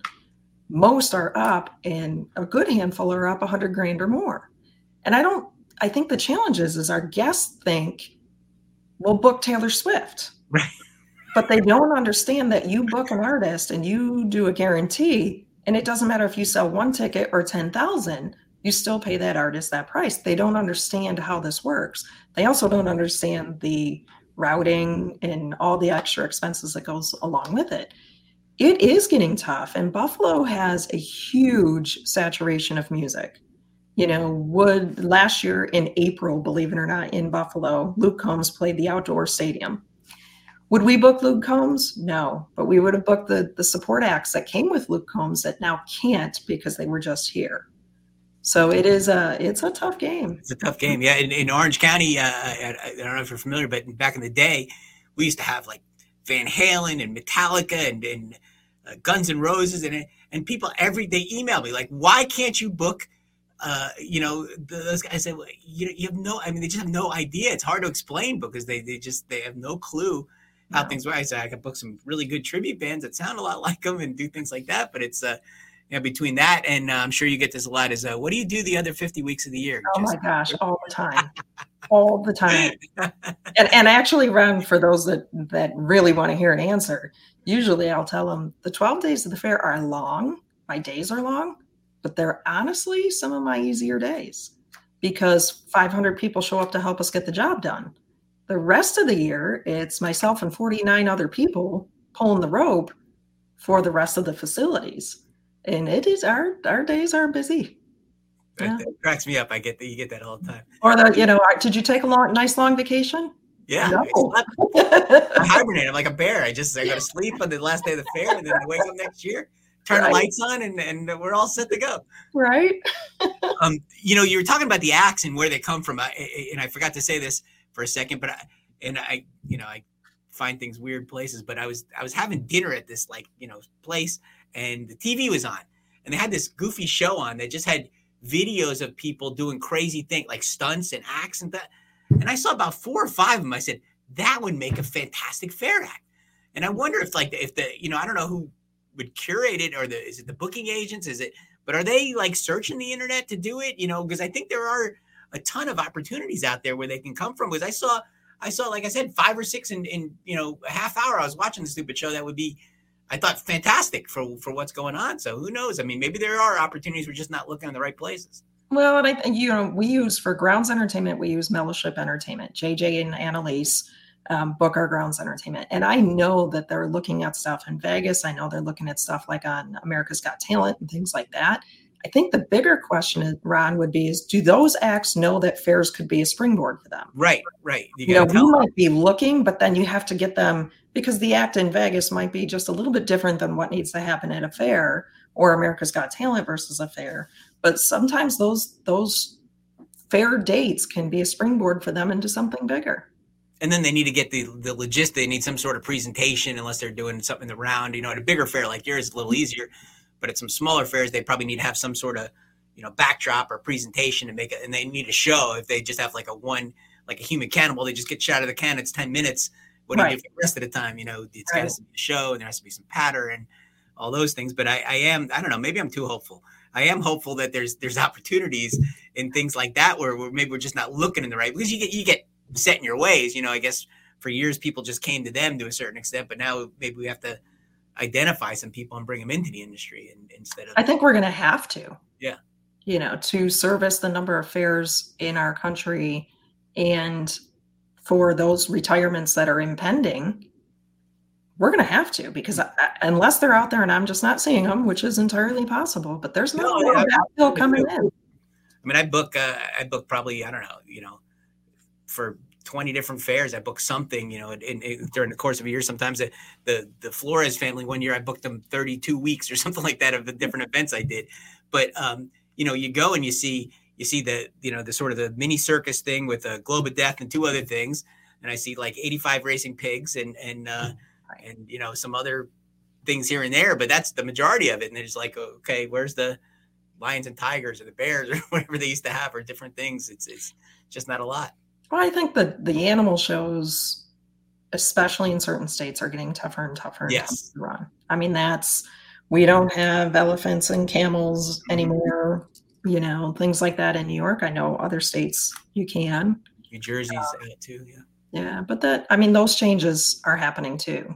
Most are up, and a good handful are up a hundred grand or more. And I don't, I think the challenge is, is our guests think we'll book Taylor Swift. Right. But they don't understand that you book an artist and you do a guarantee, and it doesn't matter if you sell one ticket or ten thousand, you still pay that artist that price. They don't understand how this works. They also don't understand the routing and all the extra expenses that goes along with it. It is getting tough, and Buffalo has a huge saturation of music. You know, would last year in April, believe it or not, in Buffalo, Luke Combs played the outdoor stadium. Would we book Luke Combs? No, but we would have booked the, the support acts that came with Luke Combs that now can't because they were just here. So it is a, it's a tough game. It's a tough game. Yeah. In, in Orange County, uh, I, I don't know if you're familiar, but back in the day, we used to have like Van Halen and Metallica and, and uh, Guns N' Roses. And, and people every day email me like, why can't you book, uh, you know, those guys? I said, well, you, you have no, I mean, they just have no idea. It's hard to explain because they, they just, they have no clue how no. things work. I said, I could book some really good tribute bands that sound a lot like them and do things like that. But it's, uh, you know, between that and uh, I'm sure you get this a lot is, uh, what do you do the other fifty weeks of the year? Oh just- my gosh, all the time, all the time. And, and actually, Ron, for those that, that really want to hear an answer, usually I'll tell them the twelve days of the fair are long. My days are long, but they're honestly some of my easier days because five hundred people show up to help us get the job done. The rest of the year, it's myself and forty-nine other people pulling the rope for the rest of the facilities. And it is our, our days are busy. Yeah. It cracks me up. I get that you get that all the time. Or the, you know, did you take a long, nice long vacation? Yeah. No. I, I hibernate. I'm like a bear. I just, I go to sleep on the last day of the fair and then I wake up next year, turn right. the lights on and, and we're all set to go. Right. um, you know, you were talking about the acts and where they come from. I, and I forgot to say this for a second, but I, and I, you know, I find things weird places, but I was, I was having dinner at this like, you know, place and the T V was on and they had this goofy show on that just had videos of people doing crazy things like stunts and acts and that. And I saw about four or five of them. I said, that would make a fantastic fair act. And I wonder if like, if the, you know, I don't know who would curate it or the, is it the booking agents? Is it, but are they like searching the internet to do it? You know, because I think there are a ton of opportunities out there where they can come from. Because I saw, I saw, like I said, five or six in, in, you know, a half hour, I was watching the stupid show that would be, I thought fantastic for, for what's going on. So who knows? I mean, maybe there are opportunities. We're just not looking in the right places. Well, and I think, you know, we use for grounds entertainment, we use Mellowship Entertainment. J J and Annalise um, book our grounds entertainment. And I know that they're looking at stuff in Vegas. I know they're looking at stuff like on America's Got Talent and things like that. I think the bigger question, Ron, would be is, do those acts know that fairs could be a springboard for them? Right, right. You, you know, we might be looking, but then you have to get them, because the act in Vegas might be just a little bit different than what needs to happen at a fair or America's Got Talent versus a fair. But sometimes those those fair dates can be a springboard for them into something bigger. And then they need to get the the logistics. They need some sort of presentation unless they're doing something around, you know, at a bigger fair like yours, it's a little easier. But at some smaller fairs, they probably need to have some sort of, you know, backdrop or presentation to make it. And they need a show. If they just have like a one, like a human cannibal, they just get shot out of the can. It's ten minutes. What do right. you do for the rest of the time? You know, it's right. got to be a show and there has to be some patter and all those things. But I, I am, I don't know, maybe I'm too hopeful. I am hopeful that there's there's opportunities in things like that where, where maybe we're just not looking in the right, because you get you get set in your ways. You know, I guess for years people just came to them to a certain extent, but now maybe we have to identify some people and bring them into the industry and, instead of. I think we're going to have to. Yeah. You know, to service the number of fairs in our country and for those retirements that are impending, we're going to have to, because I, unless they're out there and I'm just not seeing them, which is entirely possible, but there's no, no yeah, backfill coming in. I mean, I book, uh, I book probably, I don't know, you know, for twenty different fairs, I book something, you know, in, in, during the course of a year. Sometimes the, the, the Flores family, one year I booked them thirty-two weeks or something like that of the different events I did. But, um, you know, you go and you see, you see the, you know, the sort of the mini circus thing with a Globe of Death and two other things. And I see like eighty-five racing pigs and, and, uh, and, you know, some other things here and there, but that's the majority of it. And it's like, okay, where's the, lions and tigers or the bears or whatever they used to have, or different things. It's it's just not a lot. Well, I think that the animal shows, especially in certain states, are getting tougher and tougher and Yes. tougher to run. I mean, that's, we don't have elephants and camels anymore, you know, things like that in New York. I know other states you can. New Jersey's uh, out too, yeah. Yeah, but that, I mean, those changes are happening too.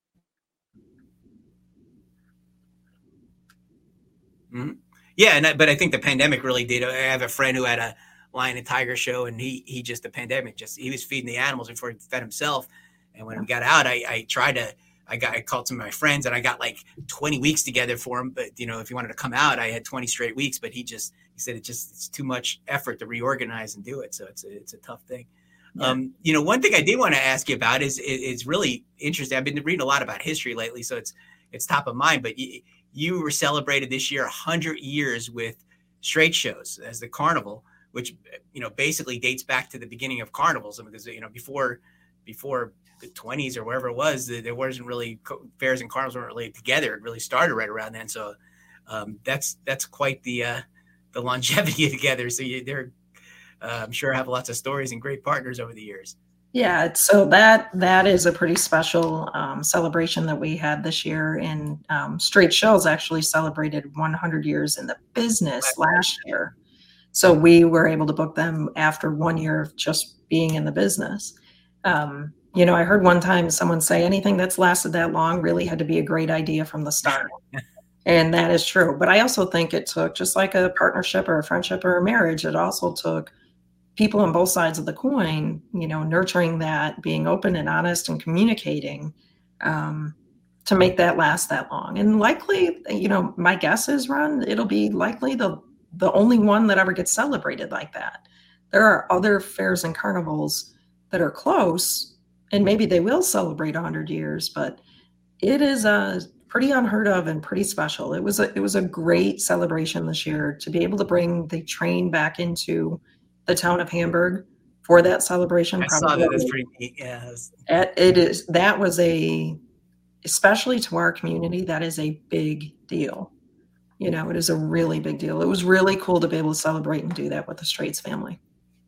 Mm-hmm. Yeah, and I, but I think the pandemic really did. I have a friend who had a lion and tiger show, and he he just the pandemic just he was feeding the animals before he fed himself. And when we got out, I, I tried to I got I called some of my friends, and I got like twenty weeks together for him. But you know, if he wanted to come out, I had twenty straight weeks. But he just he said it just it's too much effort to reorganize and do it. So it's a, it's a tough thing. Yeah. Um, you know, one thing I did want to ask you about is is really interesting. I've been reading a lot about history lately, so it's it's top of mind. But you, you were celebrated this year one hundred years with straight shows as the carnival, which you know basically dates back to the beginning of carnivals. Because you know before before the twenties or wherever it was, there wasn't really fairs and carnivals weren't really together. It really started right around then. So um, that's that's quite the uh, the longevity together. So you, they're uh, I'm sure have lots of stories and great partners over the years. Yeah, so that that is a pretty special um, celebration that we had this year. And um, Straight Shows actually celebrated one hundred years in the business last year. So we were able to book them after one year of just being in the business. Um, you know, I heard one time someone say anything that's lasted that long really had to be a great idea from the start. And that is true. But I also think it took, just like a partnership or a friendship or a marriage, it also took people on both sides of the coin, you know, nurturing that, being open and honest and communicating um, to make that last that long. And likely, you know, my guess is, Ron, it'll be likely the the only one that ever gets celebrated like that. There are other fairs and carnivals that are close, and maybe they will celebrate one hundred years, but it is a pretty unheard of and pretty special. It was a, it was a great celebration this year to be able to bring the train back into the town of Hamburg for that celebration. I saw that. That's pretty neat. Yeah. It is. That was a, especially to our community, that is a big deal. You know, it is a really big deal. It was really cool to be able to celebrate and do that with the Straits family.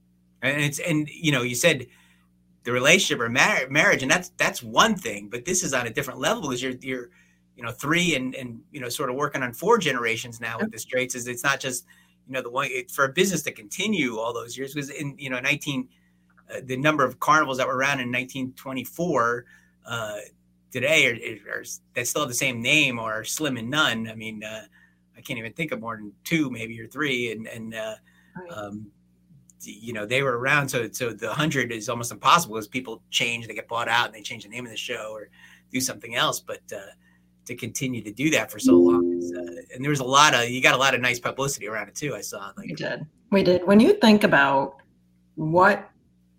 And it's, and you know, you said the relationship or mar- marriage, and that's, that's one thing, but this is on a different level because you're, you're, you know, three and, and, you know, sort of working on four generations now with the Straits. Is it's not just, you know, the one it, for a business to continue all those years was in, you know, nineteen, uh, the number of carnivals that were around in nineteen twenty-four uh, today are, are, are that still have the same name or slim and none. I mean, uh, I can't even think of more than two, maybe, or three. And, and, uh, right. um, you know, they were around. So, so the hundred is almost impossible as people change, they get bought out and they change the name of the show or do something else. But, uh, to continue to do that for so long. Is, uh, and there was a lot of, you got a lot of nice publicity around it too. I saw. Like, we did. We did. When you think about what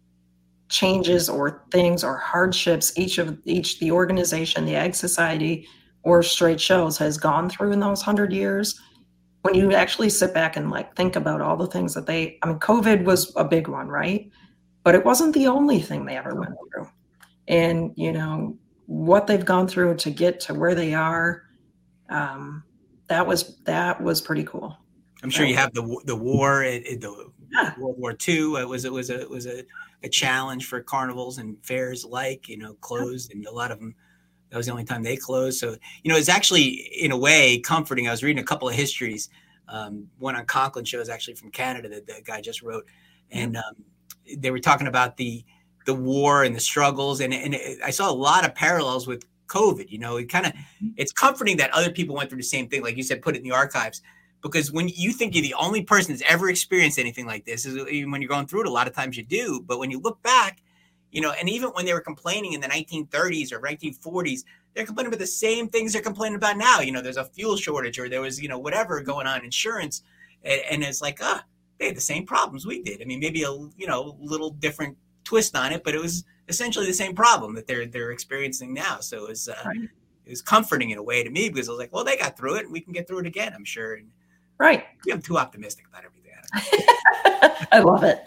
changes or things or hardships each of each, the organization, the Ag Society or Straight Shows has gone through in those hundred years, when you actually sit back and like think about all the things that they, I mean, COVID was a big one, right? But it wasn't the only thing they ever went through. And, you know, what they've gone through to get to where they are, um, that was that was pretty cool. I'm sure you have the the war, it, it, the yeah. World War Two. It was it was a it was a, a challenge for carnivals and fairs like you know closed, and a lot of them. That was the only time they closed. So you know, it's actually in a way comforting. I was reading a couple of histories. Um, one on Conklin shows actually from Canada that the guy just wrote, and um, they were talking about the. the war and the struggles. And, and it, I saw a lot of parallels with COVID, you know, it kind of, it's comforting that other people went through the same thing. Like you said, put it in the archives, because when you think you're the only person that's ever experienced anything like this, is even when you're going through it, a lot of times you do. But when you look back, you know, and even when they were complaining in the nineteen thirties or nineteen forties, they're complaining about the same things they're complaining about now. You know, there's a fuel shortage or there was, you know, whatever going on, insurance. And, and it's like, ah, they had the same problems we did. I mean, maybe a, you know, little different twist on it, but it was essentially the same problem that they're they're experiencing now. So it was uh, right. It was comforting in a way to me, because I was like, well, they got through it, and we can get through it again, I'm sure. And right. I'm too optimistic about everything. I love it.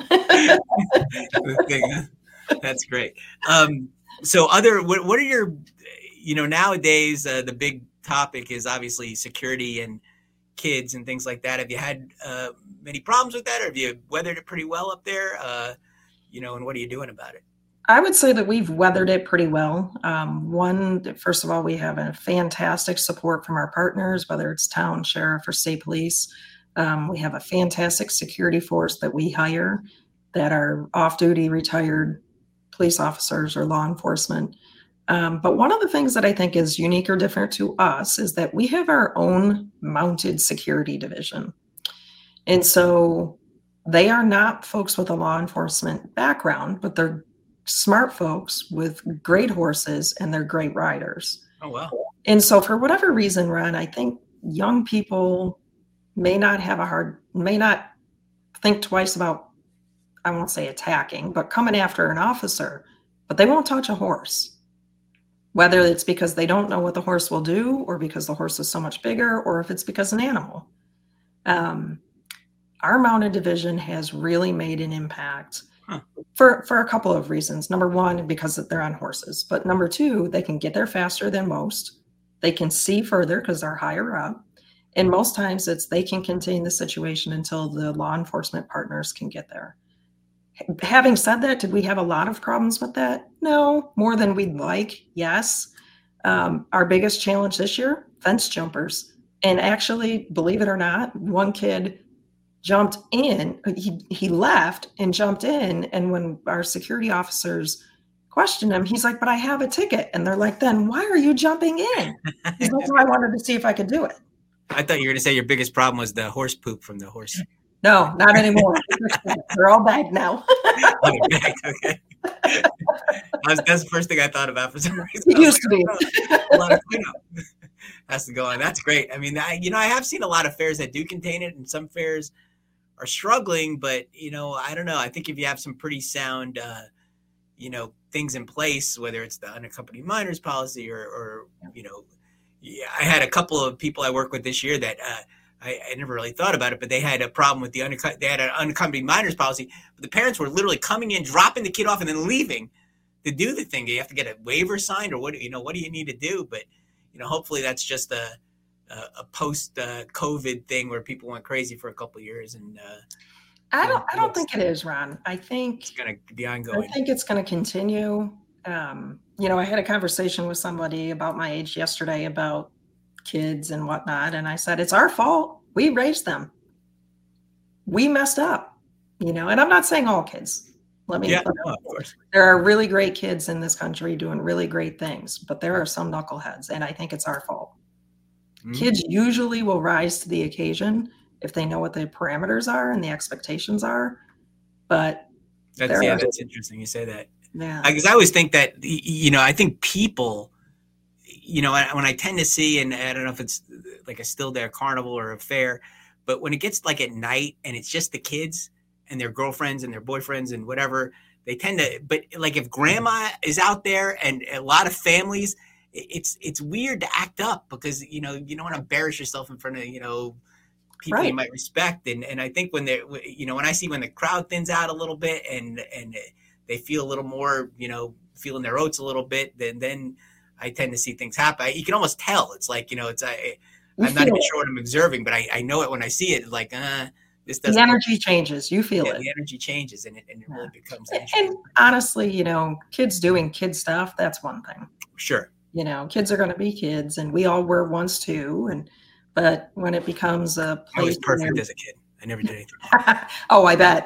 That's great. Um, so other what what are your, you know, nowadays uh, the big topic is obviously security and kids and things like that. Have you had uh, many problems with that, or have you weathered it pretty well up there? Uh, you know, and what are you doing about it? I would say that we've weathered it pretty well. Um, one, first of all, we have a fantastic support from our partners, whether it's town, sheriff, or state police. Um, we have a fantastic security force that we hire that are off-duty retired police officers or law enforcement. Um, but one of the things that I think is unique or different to us is that we have our own mounted security division. And so they are not folks with a law enforcement background, but they're smart folks with great horses, and they're great riders. Oh, wow. And so for whatever reason, Ron, I think young people may not have a hard, may not think twice about, I won't say attacking, but coming after an officer, but they won't touch a horse. Whether it's because they don't know what the horse will do, or because the horse is so much bigger, or if it's because an animal. Um, our mounted division has really made an impact huh. for, for a couple of reasons. Number one, because they're on horses. But number two, they can get there faster than most. They can see further because they're higher up. And most times it's they can contain the situation until the law enforcement partners can get there. Having said that, did we have a lot of problems with that? No, more than we'd like, yes. Um, our biggest challenge this year, fence jumpers. And actually, believe it or not, one kid jumped in, he, he left and jumped in. And when our security officers questioned him, he's like, but I have a ticket. And they're like, then why are you jumping in? He's like, well, I wanted to see if I could do it. I thought you were going to say your biggest problem was the horse poop from the horse. No, not anymore. They're all bagged now. Oh, they're bagged, okay. was, that's the first thing I thought about for some reason. It used like, to be. Oh, a lot of cleanup has to go on. That's great. I mean, I, you know, I have seen a lot of fairs that do contain it, and some fairs are struggling. But you know, I don't know. I think if you have some pretty sound, uh, you know, things in place, whether it's the unaccompanied minors policy or, or you know, yeah, I had a couple of people I work with this year that. Uh, I, I never really thought about it, but they had a problem with the unacc- they had an unaccompanied minors policy. But the parents were literally coming in, dropping the kid off, and then leaving to do the thing. Do you have to get a waiver signed, or what? You know, what do you need to do? But you know, hopefully that's just a a, a post uh, COVID thing where people went crazy for a couple of years. And uh, I don't, I don't think it is, Ron. I think it's going to be ongoing. I think it's going to continue. Um, you know, I had a conversation with somebody about my age yesterday about kids and whatnot. And I said, it's our fault. We raised them. We messed up, you know, and I'm not saying all kids. Let me, yeah, let me no, of course. There are really great kids in this country doing really great things, but there are some knuckleheads, and I think it's our fault. Mm-hmm. Kids usually will rise to the occasion if they know what the parameters are and the expectations are. But that's, yeah, are, that's interesting. You say that. Yeah. Because I, I always think that, you know, I think people, you know, when I tend to see, and I don't know if it's like a still there carnival or a fair, but when it gets like at night and it's just the kids and their girlfriends and their boyfriends and whatever, they tend to, but like if grandma is out there and a lot of families, it's, it's weird to act up because, you know, you don't want to embarrass yourself in front of, you know, people right. you might respect. And, and I think when they're, you know, when I see when the crowd thins out a little bit and, and they feel a little more, you know, feeling their oats a little bit, then, then, I tend to see things happen. I, you can almost tell. It's like, you know, it's I, I'm not even it. sure what I'm observing, but I, I know it when I see it. Like, uh, this doesn't. The energy work. changes. You feel yeah, it. The energy changes, and it, and it yeah. really becomes. And, and honestly, you know, kids doing kid stuff, that's one thing. Sure. You know, kids are going to be kids, and we all were once too. And but when it becomes a place, I was perfect as a kid. I never did anything. Oh, I bet.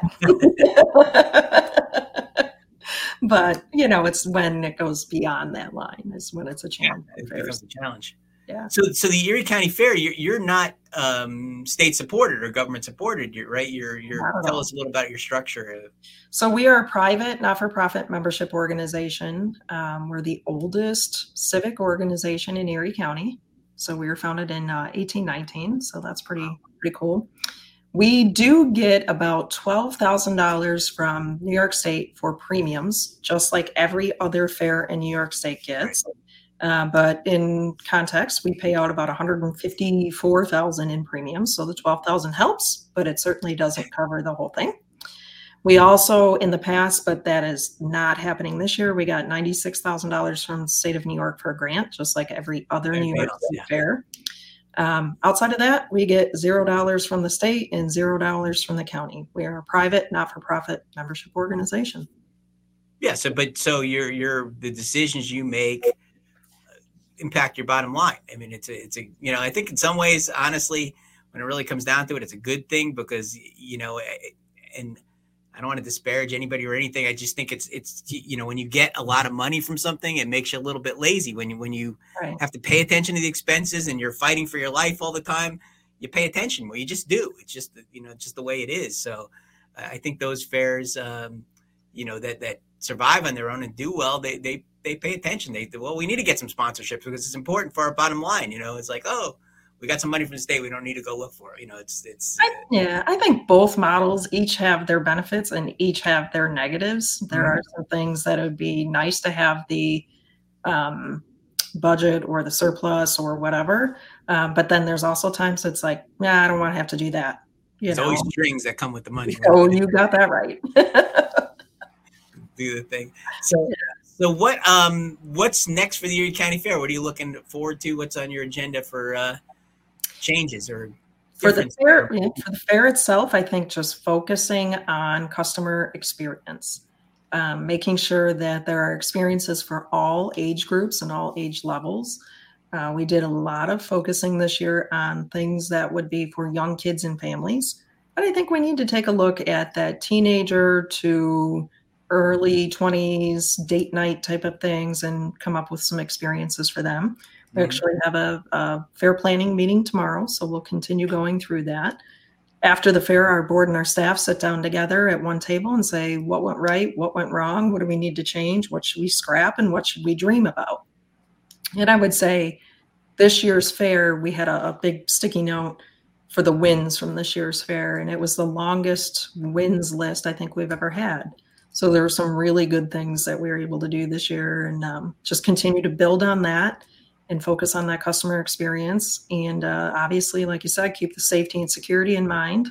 But, you know, it's when it goes beyond that line is when it's a challenge. Yeah, it becomes a challenge. Yeah. So, so the Erie County Fair, you're, you're not um, state supported or government supported, you're, right? You're, you're tell us a little about your structure. So we are a private, not-for-profit membership organization. Um, we're the oldest civic organization in Erie County. So we were founded in uh, eighteen nineteen. So that's pretty, pretty cool. We do get about twelve thousand dollars from New York State for premiums, just like every other fair in New York State gets. Uh, but in context, we pay out about one hundred fifty-four thousand dollars in premiums. So the twelve thousand dollars helps, but it certainly doesn't cover the whole thing. We also, in the past, but that is not happening this year, we got ninety-six thousand dollars from the state of New York for a grant, just like every other New York State fair. Um, outside of that, we get zero dollars from the state and zero dollars from the county. We are a private, not-for-profit membership organization. Yeah. So, but so your your the decisions you make impact your bottom line. I mean, it's a it's a you know, I think in some ways, honestly, when it really comes down to it, it's a good thing because you know, and I don't want to disparage anybody or anything. I just think it's it's you know, when you get a lot of money from something, it makes you a little bit lazy. When you when you Right. have to pay attention to the expenses and you're fighting for your life all the time, you pay attention. Well, you just do. It's just you know, just the way it is. So I think those fairs, um, you know, that that survive on their own and do well, they they they pay attention. They well, we need to get some sponsorships because it's important for our bottom line. You know, it's like, oh, we got some money from the state. We don't need to go look for it. You know, it's it's. I, yeah, I think both models each have their benefits and each have their negatives. There mm-hmm. are some things that it would be nice to have the um, budget or the surplus or whatever, um, but then there's also times it's like, yeah, I don't want to have to do that. You There's know? always strings that come with the money. Right? Oh, you got that right. Do the thing. So, so what? Um, what's next for the Erie County Fair? What are you looking forward to? What's on your agenda for uh, changes or for the fair? Yeah, for the fair itself, I think just focusing on customer experience, um, making sure that there are experiences for all age groups and all age levels. Uh, we did a lot of focusing this year on things that would be for young kids and families, but I think we need to take a look at that teenager to early twenties date night type of things and come up with some experiences for them. We mm-hmm. actually have a, a fair planning meeting tomorrow, so we'll continue going through that. After the fair, our board and our staff sit down together at one table and say, what went right, what went wrong, what do we need to change, what should we scrap, and what should we dream about? And I would say this year's fair, we had a, a big sticky note for the wins from this year's fair, and it was the longest wins list I think we've ever had. So there were some really good things that we were able to do this year, and um, just continue to build on that and focus on that customer experience. And uh, obviously, like you said, keep the safety and security in mind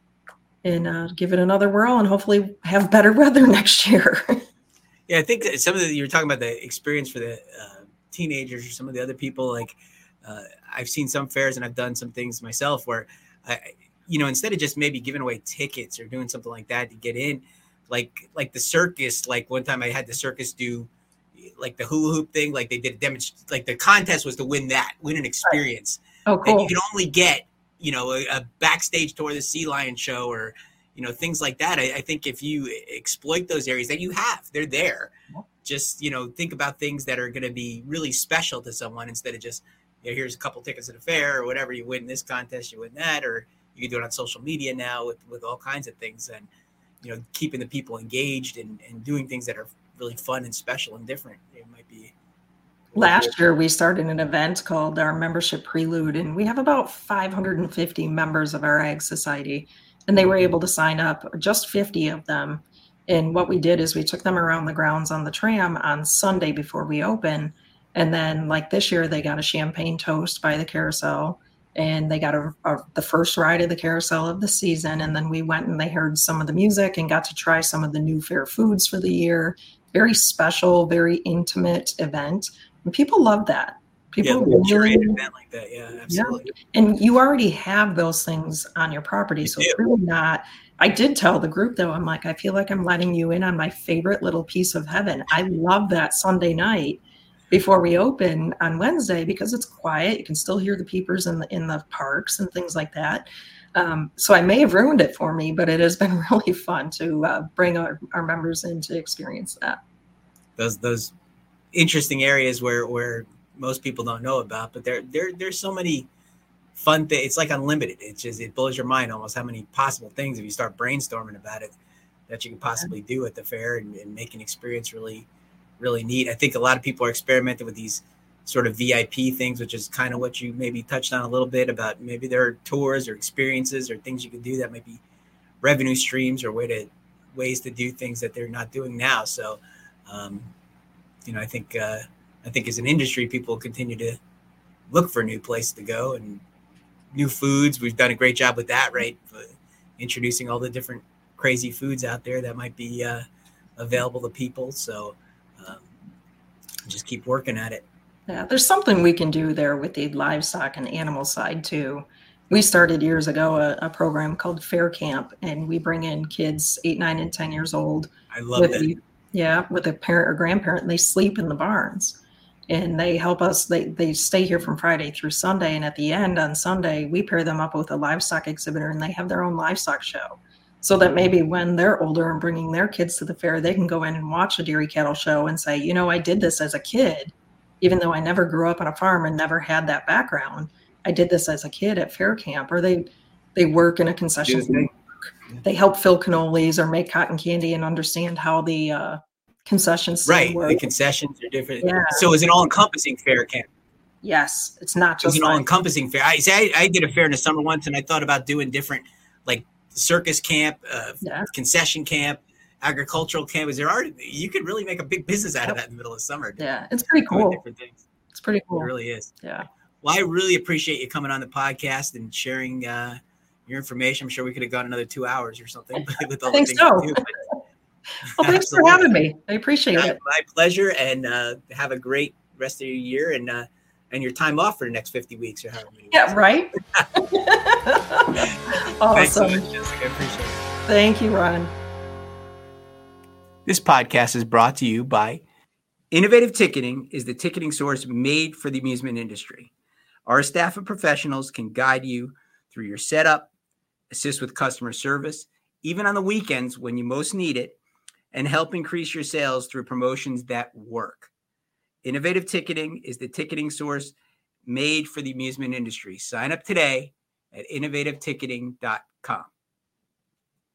and uh, give it another whirl and hopefully have better weather next year. Yeah, I think that some of the, you were talking about the experience for the uh, teenagers or some of the other people. Like uh, I've seen some fairs and I've done some things myself where, I, you know, instead of just maybe giving away tickets or doing something like that to get in, like like the circus, like one time I had the circus do like the hula hoop thing, like they did a demonstration, like the contest was to win that, win an experience. Oh, cool. And you can only get, you know, a, a backstage tour of the Sea Lion show or, you know, things like that. I, I think if you exploit those areas that you have, they're there. Just, you know, think about things that are going to be really special to someone instead of just, you know, here's a couple tickets at a fair or whatever. You win this contest, you win that, or you can do it on social media now with, with all kinds of things. And, you know, keeping the people engaged and, and doing things that are really fun and special and different. It might be. Last year, we started an event called our Membership Prelude, and we have about five hundred fifty members of our Ag Society, and they were able to sign up, just fifty of them. And what we did is we took them around the grounds on the tram on Sunday before we open. And then like this year, they got a champagne toast by the carousel. And they got a, a, the first ride of the carousel of the season. And then we went and they heard some of the music and got to try some of the new fair foods for the year. Very special, very intimate event. And people love that. People yeah, really an event like that. Yeah, absolutely. Yeah. And you already have those things on your property. You so do. It's really not. I did tell the group, though, I'm like, I feel like I'm letting you in on my favorite little piece of heaven. I love that Sunday night before we open on Wednesday because it's quiet. You can still hear the peepers in the in the parks and things like that. Um, so I may have ruined it for me, but it has been really fun to uh, bring our, our members in to experience that. Those those interesting areas where where most people don't know about, but there there there's so many fun things. It's like unlimited. It's just it blows your mind almost how many possible things if you start brainstorming about it that you can possibly do at the fair and, and make an experience really. really neat. I think a lot of people are experimenting with these sort of V I P things, which is kind of what you maybe touched on a little bit about maybe there are tours or experiences or things you can do that might be revenue streams or way to ways to do things that they're not doing now. So, um, you know, I think, uh, I think as an industry, people continue to look for new places to go and new foods. We've done a great job with that, right? For introducing all the different crazy foods out there that might be uh, available to people. So, Um, just keep working at it. Yeah, there's something we can do there with the livestock and animal side too. We started years ago a, a program called Fair Camp, and we bring in kids eight, nine, and ten years old. I love with that. A, yeah, with a parent or grandparent, and they sleep in the barns, and they help us. They they stay here from Friday through Sunday, and at the end on Sunday, we pair them up with a livestock exhibitor, and they have their own livestock show, so that maybe when they're older and bringing their kids to the fair, they can go in and watch a dairy cattle show and say, you know, I did this as a kid. Even though I never grew up on a farm and never had that background, I did this as a kid at Fair Camp. Or they they work in a concession. They help fill cannolis or make cotton candy and understand how the uh, concessions right. work. The concessions are different. Yeah. So it's an all-encompassing fair camp. Yes, it's not just it's an like, all-encompassing fair. I, I I did a fair in the summer once, and I thought about doing different, like circus camp, uh, yeah. concession camp, agricultural campus. There are you could really make a big business out of that in the middle of summer. Yeah, it's pretty cool. Different things. It's pretty cool. It really is. Yeah. Well, I really appreciate you coming on the podcast and sharing uh, your information. I'm sure we could have gone another two hours or something with all I think the things so. we do, well, thanks for having me. I appreciate my, it. My pleasure, and uh, have a great rest of your year and uh, and your time off for the next fifty weeks or however many weeks. Yeah, right. Awesome. Thanks so much, Jessica. I appreciate it. Thank you, Ron. This podcast is brought to you by Innovative Ticketing is the ticketing source made for the amusement industry. Our staff of professionals can guide you through your setup, assist with customer service, even on the weekends when you most need it, and help increase your sales through promotions that work. Innovative Ticketing is the ticketing source made for the amusement industry. Sign up today at innovative ticketing dot com.